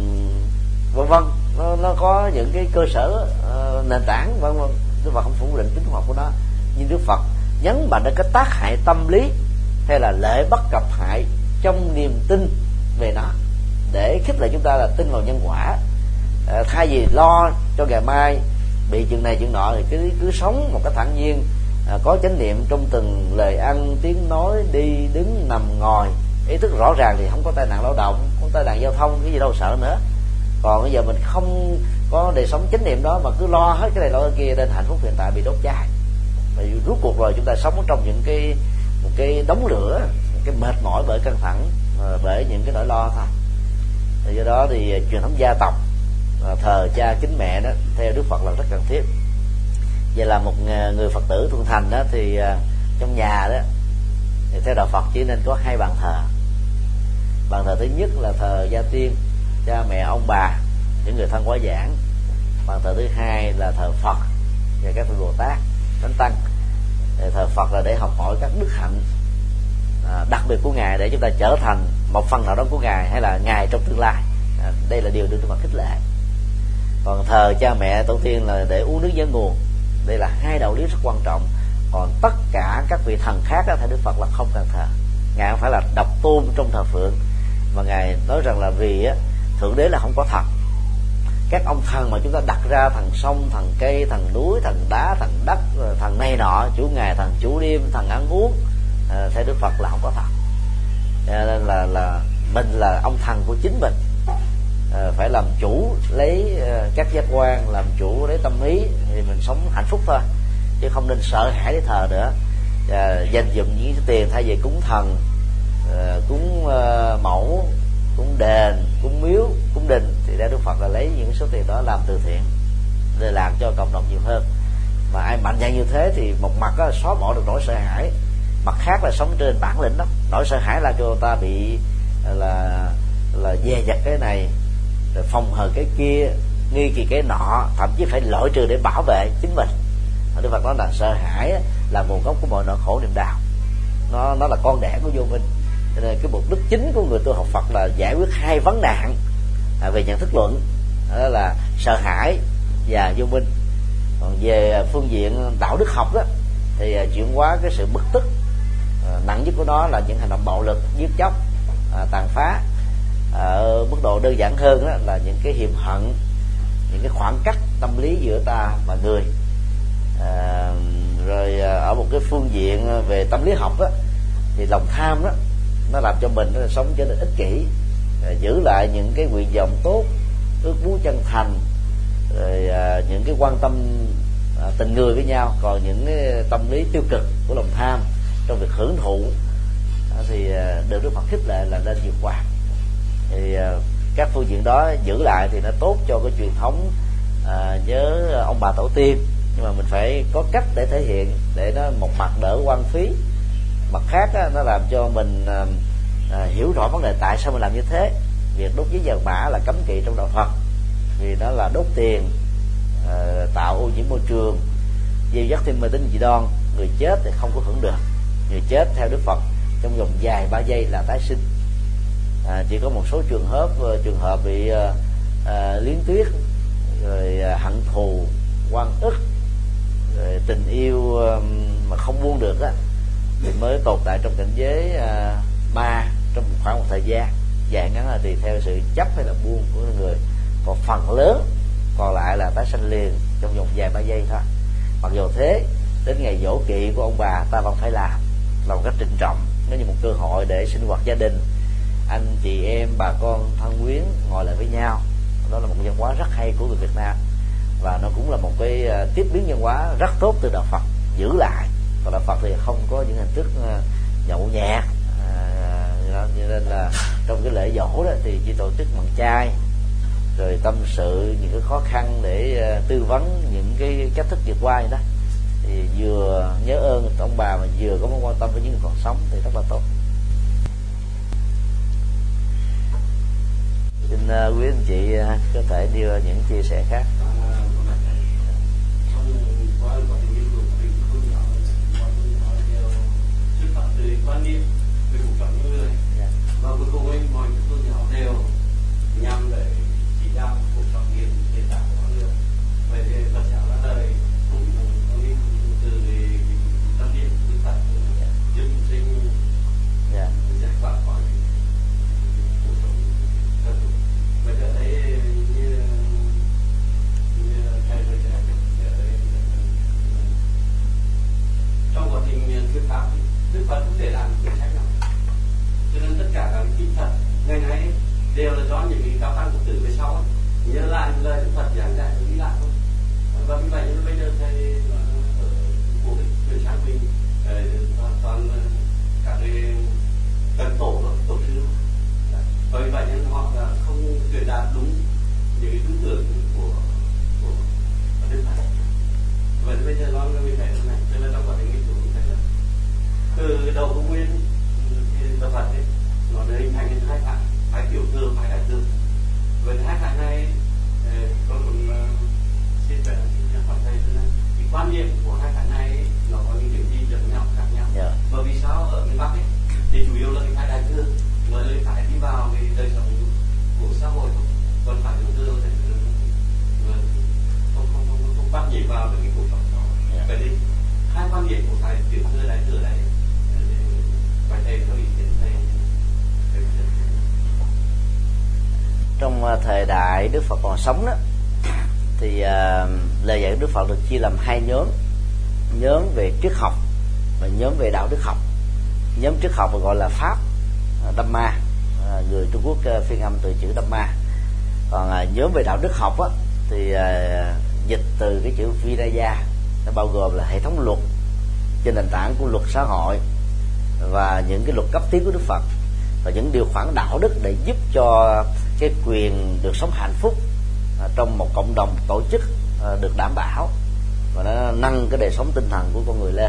vân vân, nó, nó có những cái cơ sở uh, nền tảng vân vân. Đức Phật không phủ định tính khoa học của nó, nhưng Đức Phật nhấn mạnh đến cái tác hại tâm lý hay là lợi bất cập hại trong niềm tin về nó, để khích lệ chúng ta là tin vào nhân quả. À, thay vì lo cho ngày mai bị chuyện này chuyện nọ thì cứ cứ sống một cách thản nhiên, à, có chánh niệm trong từng lời ăn tiếng nói, đi đứng nằm ngồi, ý thức rõ ràng thì không có tai nạn lao động, không có tai nạn giao thông, cái gì đâu sợ nữa. Còn bây giờ mình không có đời sống chánh niệm đó mà cứ lo hết cái này lo cái kia, nên hạnh phúc hiện tại bị đốt cháy. Bởi vì rốt cuộc rồi chúng ta sống trong những cái một cái đống lửa, một cái mệt mỏi bởi căng thẳng, bởi những cái nỗi lo thôi. Thì do đó thì truyền thống gia tộc, thờ cha kính mẹ đó theo Đức Phật là rất cần thiết. Vậy là một người Phật tử thuần thành đó thì trong nhà đó thì theo Đạo Phật chỉ nên có hai bàn thờ. Bàn thờ thứ nhất là thờ gia tiên, cha mẹ ông bà, những người thân quá giảng. Bàn thờ thứ hai là thờ Phật và các vị Bồ Tát, Thánh Tăng. Thờ Phật là để học hỏi các đức hạnh à, đặc biệt của Ngài, để chúng ta trở thành một phần nào đó của Ngài, hay là Ngài trong tương lai. À, đây là điều được Đức Phật khích lệ. Còn thờ cha mẹ tổ tiên là để uống nước nhớ nguồn. Đây là hai đạo lý rất quan trọng. Còn tất cả các vị thần khác đó, theo Đức Phật là không cần thờ. Ngài không phải là độc tôn trong thờ phượng, mà Ngài nói rằng là vì á, Thượng Đế là không có thật. Các ông thần mà chúng ta đặt ra, thần sông, thần cây, thần núi, thần đá, thần đất, thần này nọ, chủ ngày, thần chủ đêm, thần ăn uống, à, theo Đức Phật là không có thật. À, nên là là mình là ông thần của chính mình, à, phải làm chủ lấy uh, các giác quan, làm chủ lấy tâm ý thì mình sống hạnh phúc thôi, chứ không nên sợ hãi để thờ nữa. À, dành dụm những tiền thay vì cúng thần, uh, cúng uh, mẫu, cúng đền, cúng miếu, cúng đình, thì ra Đức Phật là lấy những số tiền đó làm từ thiện để làm cho cộng đồng nhiều hơn. Mà ai mạnh dạn như thế thì một mặt đó là xóa bỏ được nỗi sợ hãi, mặt khác là sống trên bản lĩnh đó. Nỗi sợ hãi là cho người ta bị là là dè dặt cái này, rồi phòng hờ cái kia, nghi kỳ cái nọ, thậm chí phải loại trừ để bảo vệ chính mình. Đức Phật nói là sợ hãi là nguồn gốc của mọi nỗi khổ niềm đau, nó nó là con đẻ của vô minh. Cho nên cái mục đích chính của người tu học Phật là giải quyết hai vấn nạn à, về nhận thức luận, đó là sợ hãi và vô minh. Còn về phương diện đạo đức học đó thì à, chuyển hóa cái sự bực tức, à, nặng nhất của nó là những hành động bạo lực, giết chóc, à, tàn phá. Ở mức độ đơn giản hơn đó là những cái hiềm hận, những cái khoảng cách tâm lý giữa ta và người. À, rồi ở một cái phương diện về tâm lý học đó, thì lòng tham đó nó làm cho mình nó sống trở nên ích kỷ, à, giữ lại những cái nguyện vọng tốt, ước muốn chân thành, rồi à, những cái quan tâm à, tình người với nhau. Còn những cái tâm lý tiêu cực của lòng tham trong việc hưởng thụ à, thì à, được Đức Phật khích lệ là nên vượt qua. Thì à, các phương diện đó giữ lại thì nó tốt cho cái truyền thống à, nhớ ông bà tổ tiên, nhưng mà mình phải có cách để thể hiện, để nó một mặt đỡ quan phí, mặt khác á, nó làm cho mình à, à, hiểu rõ vấn đề tại sao mình làm như thế. Việc đốt giấy vàng mã là cấm kỵ trong đạo Phật, vì nó là đốt tiền, à, tạo ô nhiễm môi trường, gieo dắt thêm mê tín dị đoan. Người chết thì không có hưởng được. Người chết theo Đức Phật trong vòng dài ba giây là tái sinh. À, chỉ có một số trường hợp trường hợp bị à, à, liến tuyết, rồi à, hận thù, oan ức, rồi tình yêu à, mà không buông được á, thì mới tồn tại trong cảnh giới à, ma trong khoảng một thời gian. dài ngắn là tùy theo sự chấp hay là buông của người, còn phần lớn còn lại là tái sanh liền trong vòng vài ba giây thôi. Mặc dù thế, đến ngày giỗ kỵ của ông bà ta vẫn phải làm làm một cách trịnh trọng, nó như một cơ hội để sinh hoạt gia đình, anh chị em bà con thân quyến ngồi lại với nhau. Đó là một văn hóa rất hay của người Việt Nam, và nó cũng là một cái tiếp biến văn hóa rất tốt từ đạo Phật giữ lại. Còn đạo Phật thì không có những hình thức nhậu nhẹt, à, cho nên là trong cái lễ giỗ đó thì chỉ tổ chức bằng chay, rồi tâm sự những cái khó khăn để tư vấn những cái cách thức vượt qua vậy đó. Thì vừa nhớ ơn ông bà mà vừa có mối quan tâm với những người còn sống thì rất là tốt. Xin uh, quý anh chị uh, có thể đưa những chia sẻ khác. Quan niệm về cuộc sống con người, và cuối cùng ấy mọi tôn giáo đều nhằm để chỉ đạo cuộc sống hiện hiện tại của con người. Vậy thì Phật giáo đã đời cũng có đi từ tâm niệm của Phật giúp chúng sinh giải thoát khỏi cuộc sống thân tục. Vậy ở đây như như thầy vừa giải thích ở đây, trong quá trình thuyết pháp Đức Phật cũng để làm quyển sách nào, cho nên tất cả các kinh Phật ngày nay đều là do những cái cao tăng của tử về sau ấy, nhớ lại lời Đức Phật giảng dạy và đi lại thôi. Và vì vậy nên bây giờ thầy ở của cái quyển sách mình toàn toàn cả cái cần tổ đó, tổ sư, và vì vậy nên họ là không truyền đạt đúng những cái tư tưởng của của Đức Phật. Vậy bây giờ nó mình phải thế này, cho nên trong quá trình nghiên cứu mình thấy là từ đầu công nguyên thì đạo Phật ấy, nó đã hình thành hai phái, phái tiểu thừa, phái đại thừa. Với hai phái này, tôi cũng uh, xin về xin hỏi thầy là cái quan niệm của hai phái này nó có những điểm gì giống nhau khác nhau. Yeah. Bởi vì sao ở miền Bắc ấy thì chủ yếu là cái phái đại thừa, mà là phải đi vào cái đời sống của xã hội thôi, còn phái tiểu thừa thì không không không không bắt nhịp vào được cái cuộc sống đó. Yeah. Vậy thì hai quan điểm của phái tiểu thừa đại thừa này, trong thời đại Đức Phật còn sống đó thì uh, lời dạy của Đức Phật được chia làm hai nhóm: nhóm về triết học và nhóm về đạo đức học. Nhóm triết học gọi là pháp Dhamma, uh, người Trung Quốc uh, phiên âm từ chữ Dhamma. Còn uh, nhóm về đạo đức học á, thì uh, dịch từ cái chữ Vinaya, nó bao gồm là hệ thống luật trên nền tảng của luật xã hội và những cái luật cấp tiến của Đức Phật, và những điều khoản đạo đức để giúp cho cái quyền được sống hạnh phúc trong một cộng đồng tổ chức được đảm bảo, và nó nâng cái đời sống tinh thần của con người lên.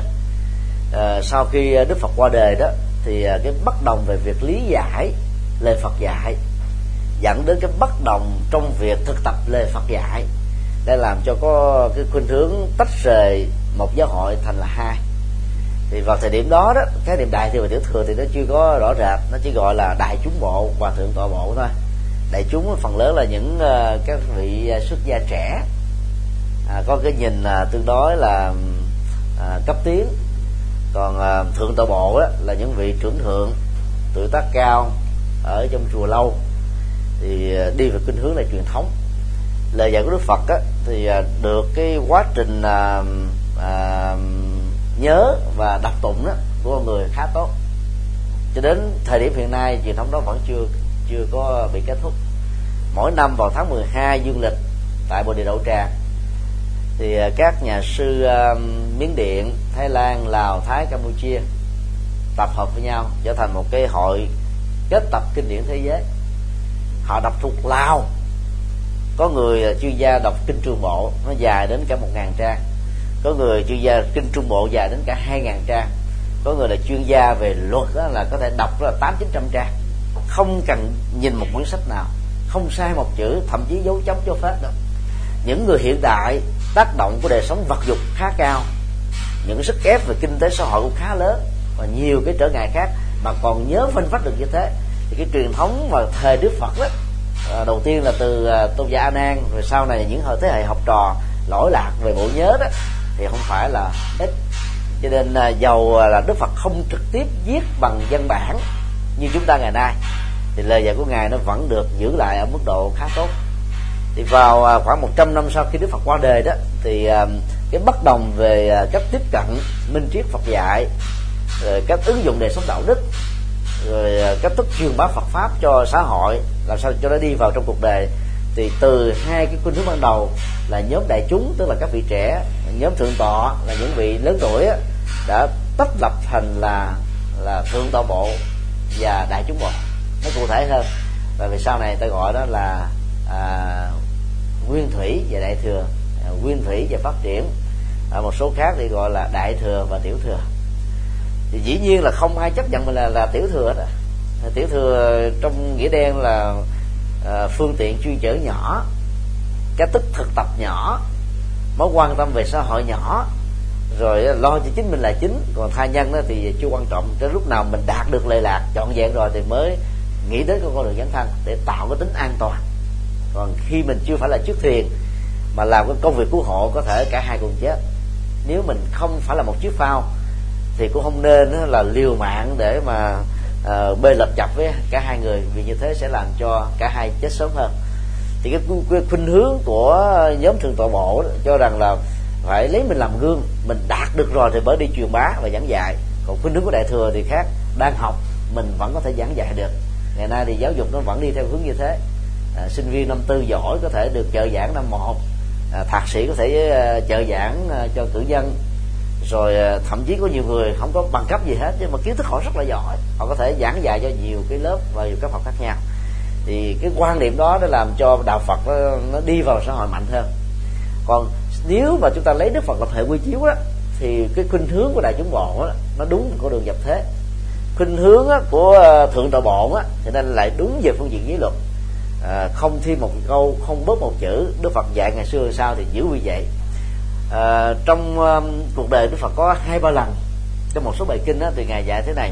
À, sau khi Đức Phật qua đời đó thì cái bất đồng về việc lý giải lời Phật dạy dẫn đến cái bất đồng trong việc thực tập lời Phật dạy, để làm cho có cái khuynh hướng tách rời một giáo hội thành là hai. Thì vào thời điểm đó đó, cái niệm đại thừa và tiểu thừa thì nó chưa có rõ rệt, nó chỉ gọi là đại chúng bộ, hòa thượng tọa bộ thôi. Đại chúng phần lớn là những uh, các vị xuất gia trẻ, à, có cái nhìn uh, tương đối là uh, cấp tiến. Còn uh, thượng tọa bộ đó là những vị trưởng thượng, tuổi tác cao, ở trong chùa lâu, thì uh, đi về khuynh hướng là truyền thống. Lời dạy của Đức Phật á, thì uh, được cái quá trình uh, uh, nhớ và đọc tụng đó của con người khá tốt, cho đến thời điểm hiện nay truyền thống đó vẫn chưa chưa có bị kết thúc. Mỗi năm vào tháng mười hai dương lịch tại Bồ Đề Đậu Tràng thì các nhà sư uh, Miến Điện, Thái Lan, Lào, Thái, Campuchia tập hợp với nhau trở thành một cái hội kết tập kinh điển thế giới. Họ đọc thuộc Lào, có người chuyên gia đọc kinh Trường Bộ, nó dài đến cả một ngàn trang. Có người chuyên gia kinh Trung Bộ dài đến cả hai ngàn trang. Có người là chuyên gia về luật đó, là có thể đọc là tám chín trăm trang, không cần nhìn một quyển sách nào, không sai một chữ, thậm chí dấu chấm cho phép đâu. Những người hiện đại, tác động của đời sống vật dục khá cao, những sức ép về kinh tế xã hội cũng khá lớn, và nhiều cái trở ngại khác mà còn nhớ phanh phách được như thế, thì cái truyền thống mà thời Đức Phật đó, đầu tiên là từ tôn giả A Nan, rồi sau này những thế hệ học trò lỗi lạc về bộ nhớ đó, thì không phải là ít. Cho nên dầu là Đức Phật không trực tiếp viết bằng văn bản như chúng ta ngày nay, thì lời dạy của Ngài nó vẫn được giữ lại ở mức độ khá tốt. Thì vào khoảng một trăm năm sau khi Đức Phật qua đời đó, thì cái bất đồng về cách tiếp cận minh triết Phật dạy, rồi cách ứng dụng đời sống đạo đức, rồi cách thức truyền bá Phật pháp cho xã hội làm sao cho nó đi vào trong cuộc đời, thì từ hai cái khuynh hướng ban đầu là nhóm đại chúng, tức là các vị trẻ, nhóm thượng tọa là những vị lớn tuổi á, đã tách lập thành là là thượng tọa bộ và đại chúng bộ. Nó cụ thể hơn, và vì sau này ta gọi đó là à, nguyên thủy và đại thừa, à, nguyên thủy và phát triển, à, một số khác thì gọi là đại thừa và tiểu thừa. Thì dĩ nhiên là không ai chấp nhận mình là, là tiểu thừa đó. Tiểu thừa trong nghĩa đen là à, phương tiện chuyên chở nhỏ, cái tức thực tập nhỏ, mối quan tâm về xã hội nhỏ, rồi lo cho chính mình là chính, còn tha nhân đó thì chưa quan trọng. Đến lúc nào mình đạt được lệ lạc trọn vẹn rồi thì mới nghĩ đến cái con đường dấn thân để tạo cái tính an toàn. Còn khi mình chưa phải là chiếc thuyền mà làm cái công việc cứu hộ, có thể cả hai cùng chết. Nếu mình không phải là một chiếc phao thì cũng không nên là liều mạng để mà uh, bơi lật chập với cả hai người, vì như thế sẽ làm cho cả hai chết sớm hơn. Thì cái, cái khuynh hướng của nhóm thượng tọa bộ cho rằng là phải lấy mình làm gương, mình đạt được rồi thì mới đi truyền bá và giảng dạy. Còn khuynh hướng của đại thừa thì khác, đang học mình vẫn có thể giảng dạy được. Ngày nay thì giáo dục nó vẫn đi theo hướng như thế. À, sinh viên năm tư giỏi có thể được trợ giảng năm một, à, thạc sĩ có thể uh, trợ giảng uh, cho cử nhân, rồi uh, thậm chí có nhiều người không có bằng cấp gì hết nhưng mà kiến thức họ rất là giỏi, họ có thể giảng dạy cho nhiều cái lớp và nhiều cấp học khác nhau. Thì cái quan điểm đó đã làm cho đạo Phật nó, nó đi vào xã hội mạnh hơn. Còn nếu mà chúng ta lấy Đức Phật làm hệ quy chiếu đó, thì cái khuynh hướng của đại chúng bộ đó, nó đúng con đường nhập thế. Khuynh hướng của thượng tọa bộ á, thì nên lại đúng về phương diện giới luật, à, không thêm một câu, không bớt một chữ. Đức Phật dạy ngày xưa sao thì giữ như vậy. À, trong um, cuộc đời Đức Phật có hai ba lần trong một số bài kinh á, thì Ngài dạy thế này: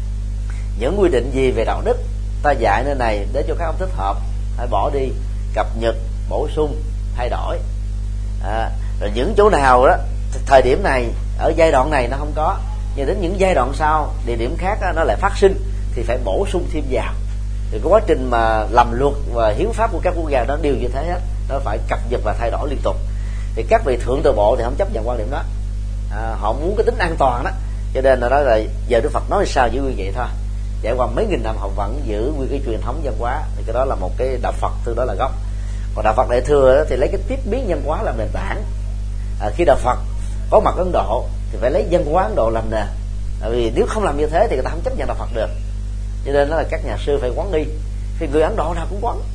những quy định gì về đạo đức ta dạy nơi này để cho các ông thích hợp, hãy bỏ đi, cập nhật, bổ sung, thay đổi. À, rồi những chỗ nào đó thời điểm này ở giai đoạn này nó không có, nhưng đến những giai đoạn sau địa điểm khác đó, nó lại phát sinh thì phải bổ sung thêm vào. Thì cái quá trình mà làm luật và hiến pháp của các quốc gia đó đều như thế hết, nó phải cập nhật và thay đổi liên tục. Thì các vị thượng tọa bộ thì không chấp nhận quan điểm đó, à, họ muốn cái tính an toàn đó, cho nên là nói là giờ Đức Phật nói sao giữ nguyên vậy thôi. Trải qua mấy nghìn năm họ vẫn giữ nguyên cái truyền thống văn hóa, thì cái đó là một cái đạo Phật tương đối là gốc. Còn đạo Phật đại thừa đó, thì lấy cái tiếp biến văn hóa làm nền tảng. À, khi đạo Phật có mặt Ấn Độ thì phải lấy văn hóa Ấn Độ làm nền, bởi vì nếu không làm như thế thì người ta không chấp nhận đạo Phật được. Cho nên đó là các nhà sư phải quán đi, thì người Ấn Độ nào cũng quán,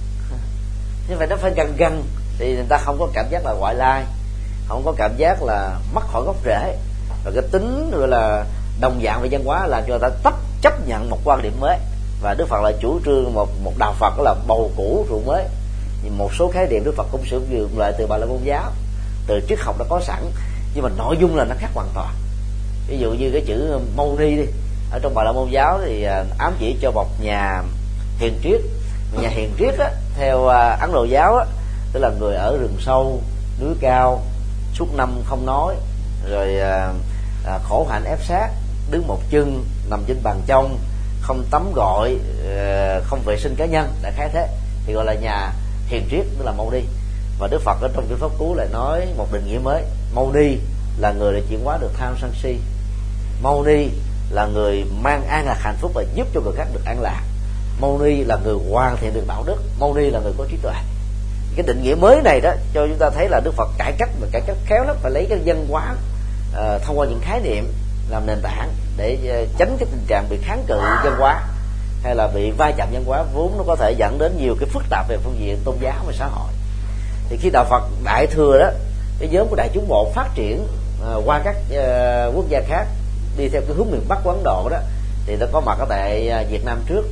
như vậy nó phải gần gần thì người ta không có cảm giác là ngoại lai, không có cảm giác là mất khỏi gốc rễ. Và cái tính gọi là đồng dạng về văn hóa làm cho người ta tấp chấp nhận một quan điểm mới. Và Đức Phật là chủ trương một một đạo Phật đó là bầu cũ rượu mới. Thì một số khái niệm Đức Phật cũng sử dụng lại từ Bà La Môn giáo, từ triết học đã có sẵn, nhưng mà nội dung là nó khác hoàn toàn. Ví dụ như cái chữ Mâu Ni đi, ở trong Bà La Môn giáo thì ám chỉ cho một nhà hiền triết. Nhà hiền triết á, theo Ấn Độ giáo á, tức là người ở rừng sâu, núi cao, suốt năm không nói, rồi à, à, khổ hạnh ép sát, đứng một chân, nằm trên bàn trong, không tắm gội, à, không vệ sinh cá nhân, đại khái thế, thì gọi là nhà hiền triết, tức là Mâu Ni. Và Đức Phật ở trong kinh Pháp Cú lại nói một định nghĩa mới: Mâu Ni là người để chuyển hóa được tham sân si, Mâu Ni là người mang an lạc hạnh phúc và giúp cho người khác được an lạc, Mâu Ni là người hoàn thiện được đạo đức, Mâu Ni là người có trí tuệ. Cái định nghĩa mới này đó cho chúng ta thấy là Đức Phật cải cách, và cải cách khéo lắm, phải lấy cái văn hóa uh, thông qua những khái niệm làm nền tảng để uh, tránh cái tình trạng bị kháng cự văn hóa hay là bị va chạm văn hóa, vốn nó có thể dẫn đến nhiều cái phức tạp về phương diện tôn giáo và xã hội. Thì khi đạo Phật đại thừa đó, cái nhóm của đại chúng bộ phát triển uh, qua các uh, quốc gia khác đi theo cái hướng miền Bắc của Ấn Độ đó, thì nó có mặt ở tại uh, Việt Nam trước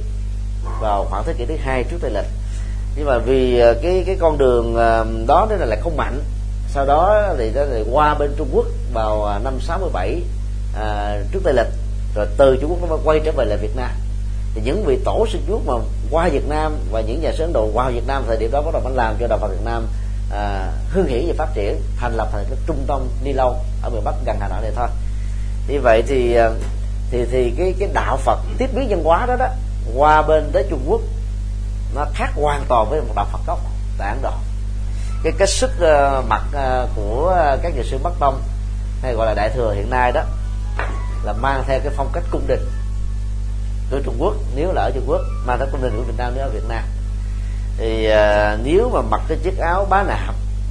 vào khoảng thế kỷ thứ hai trước Tây lịch. Nhưng mà vì cái cái con đường uh, đó nó lại không mạnh, sau đó thì nó lại qua bên Trung Quốc vào năm sáu mươi bảy uh, trước Tây lịch, rồi từ Trung Quốc nó mới quay trở về lại Việt Nam. Thì những vị tổ sư Trung Quốc mà qua Việt Nam và những nhà sư Ấn Độ qua Việt Nam thời điểm đó bắt đầu mới làm cho đạo Phật Việt Nam à, hưng hiển và phát triển, thành lập thành cái trung tâm Ni Lâu ở miền Bắc gần Hà Nội này thôi. Như vậy thì thì thì cái cái đạo Phật tiếp biến văn hóa đó đó qua bên tới Trung Quốc nó khác hoàn toàn với một đạo Phật gốc tại Ấn Độ. Cái cách sức uh, mặt uh, của các nhà sư Bắc Tông hay gọi là Đại thừa hiện nay đó là mang theo cái phong cách cung đình của Trung Quốc, nếu là ở Trung Quốc, mang theo cung đình của Việt Nam nếu ở Việt Nam. Thì uh, nếu mà mặc cái chiếc áo bá nạp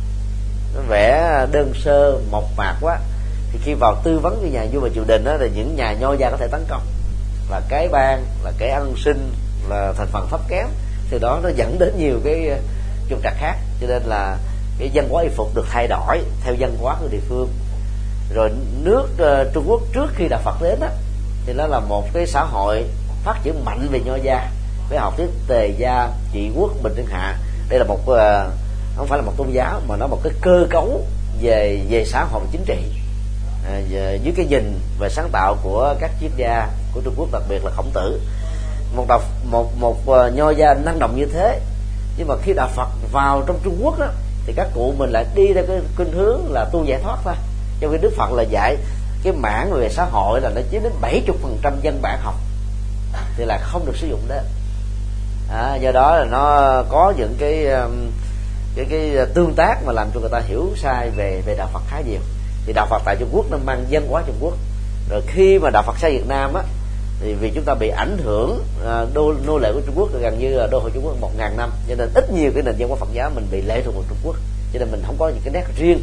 nó vẽ đơn sơ mộc mạc quá, thì khi vào tư vấn cái nhà vua và triều đình đó, thì những nhà nho gia có thể tấn công là cái bang, là cái ăn sinh, là thành phần thấp kém, từ đó nó dẫn đến nhiều cái trục trặc khác. Cho nên là cái văn hóa y phục được thay đổi theo văn hóa của địa phương. Rồi nước uh, Trung Quốc trước khi Đạo Phật đến đó, thì nó là một cái xã hội phát triển mạnh về nho gia, với học thuyết tề gia, trị quốc, bình thiên hạ. Đây là một uh, không phải là một tôn giáo, mà nó một cái cơ cấu về về xã hội chính trị, à, về, dưới cái nhìn và sáng tạo của các triết gia của Trung Quốc, đặc biệt là Khổng Tử. Một đạo, một một uh, nho gia năng động như thế, nhưng mà khi Đạo Phật vào trong Trung Quốc đó, thì các cụ mình lại đi theo cái khuynh hướng là tu giải thoát thôi. Trong khi Đức Phật là dạy cái mảng về xã hội là nó chiếm đến bảy mươi phần trăm văn bản học, thì là không được sử dụng đó. À, do đó là nó có những cái cái cái tương tác mà làm cho người ta hiểu sai về về đạo Phật khá nhiều. Thì đạo Phật tại Trung Quốc nó mang văn hóa Trung Quốc, rồi khi mà đạo Phật sang Việt Nam á, thì vì chúng ta bị ảnh hưởng đô nô lệ của Trung Quốc gần như là đô hội Trung Quốc một ngàn năm, cho nên ít nhiều cái nền văn hóa Phật giáo mình bị lệ thuộc vào Trung Quốc, cho nên mình không có những cái nét riêng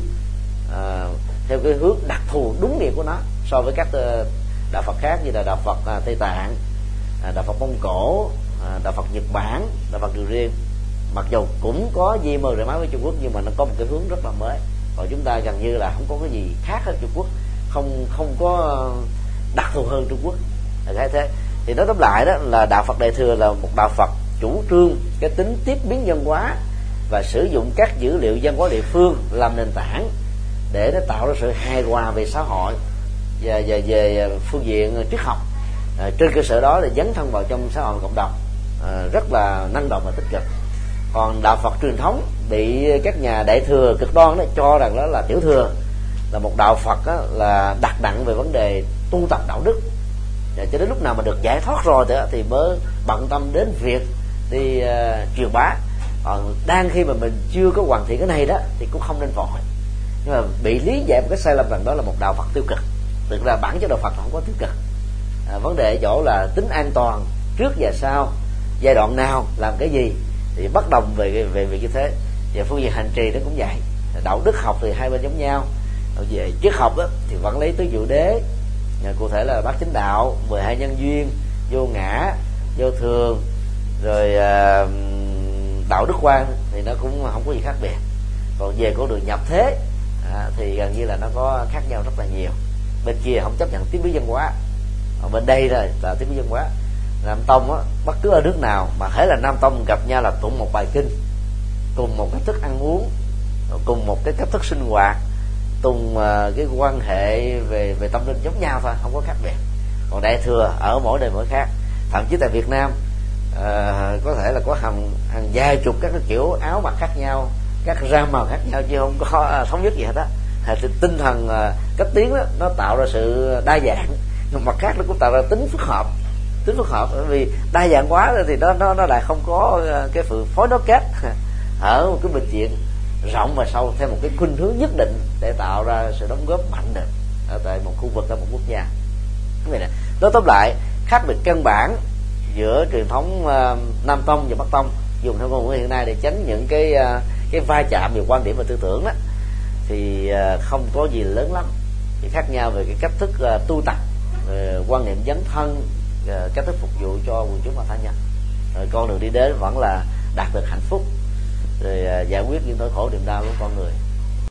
à, theo cái hướng đặc thù đúng nghĩa của nó so với các đạo Phật khác, như là đạo Phật à, Tây Tạng, à, đạo Phật Mông Cổ, à, đạo Phật Nhật Bản, đạo Phật Triều Riêng. Mặc dù cũng có di mờ rễ máu với Trung Quốc, nhưng mà nó có một cái hướng rất là mới. Còn chúng ta gần như là không có cái gì khác hơn Trung Quốc, không không có đặc thù hơn Trung Quốc là cái thế. Thì nói tóm lại đó là đạo Phật Đại thừa là một đạo Phật chủ trương cái tính tiếp biến văn hóa và sử dụng các dữ liệu văn hóa địa phương làm nền tảng để nó tạo ra sự hài hòa về xã hội và về, về phương diện triết học. À, trên cơ sở đó là dấn thân vào trong xã hội cộng đồng, à, rất là năng động và tích cực. Còn đạo Phật truyền thống bị các nhà đại thừa cực đoan đó cho rằng đó là tiểu thừa, là một đạo Phật đó, là đặt nặng về vấn đề tu tập đạo đức, và cho đến lúc nào mà được giải thoát rồi thì, thì mới bận tâm đến việc đi uh, truyền bá. Còn đang khi mà mình chưa có hoàn thiện cái này đó thì cũng không nên vội. Nhưng mà bị lý giải một cái sai lầm rằng đó là một đạo Phật tiêu cực. Thực ra bản chất đạo Phật không có tiêu cực. À, vấn đề ở chỗ là tính an toàn trước và sau, giai đoạn nào làm cái gì thì bất đồng về về về như thế. Và phương diện hành trì nó cũng vậy. Đạo đức học thì hai bên giống nhau. Về triết học đó, thì vẫn lấy tứ diệu đế, cụ thể là bát chánh đạo, mười hai nhân duyên, vô ngã, vô thường, rồi uh, đạo đức quan thì nó cũng không có gì khác biệt. Còn về con đường nhập thế à, thì gần như là nó có khác nhau rất là nhiều. Bên kia không chấp nhận tiếp biến văn hóa, còn bên đây là, là tiếp biến văn hóa. Nam tông á, bất cứ ở nước nào mà hễ là Nam tông gặp nhau là tụng một bài kinh, cùng một cách thức ăn uống, cùng một cái cách thức sinh hoạt, cùng uh, cái quan hệ về về tâm linh giống nhau thôi, không có khác biệt. Còn đại thừa ở mỗi nơi mỗi khác. Thậm chí tại Việt Nam uh, có thể là có hàng hàng vài chục các cái kiểu áo mặc khác nhau, các ram màu khác nhau, chứ không có uh, thống nhất gì hết á. Tinh thần uh, cách tiếng đó, nó tạo ra sự đa dạng, nhưng mặt khác nó cũng tạo ra tính phức hợp, tính phức hợp bởi vì đa dạng quá thì nó nó nó lại không có uh, cái sự phối nối kết ở một cái bệnh viện rộng và sâu theo một cái khuynh hướng nhất định để tạo ra sự đóng góp mạnh được ở tại một khu vực, ở một quốc gia. Cái này nói tóm lại, khác biệt căn bản giữa truyền thống uh, Nam tông và Bắc tông dùng theo ngôn ngữ hiện nay để tránh những cái uh, cái va chạm về quan điểm và tư tưởng đó, thì uh, không có gì lớn lắm. Chỉ khác nhau về cái cách thức uh, tu tập, uh, quan niệm dấn thân, uh, cách thức phục vụ cho quần chúng và tha nhân. Rồi con đường đi đến vẫn là đạt được hạnh phúc, rồi uh, giải quyết những nỗi khổ niềm đau của con người.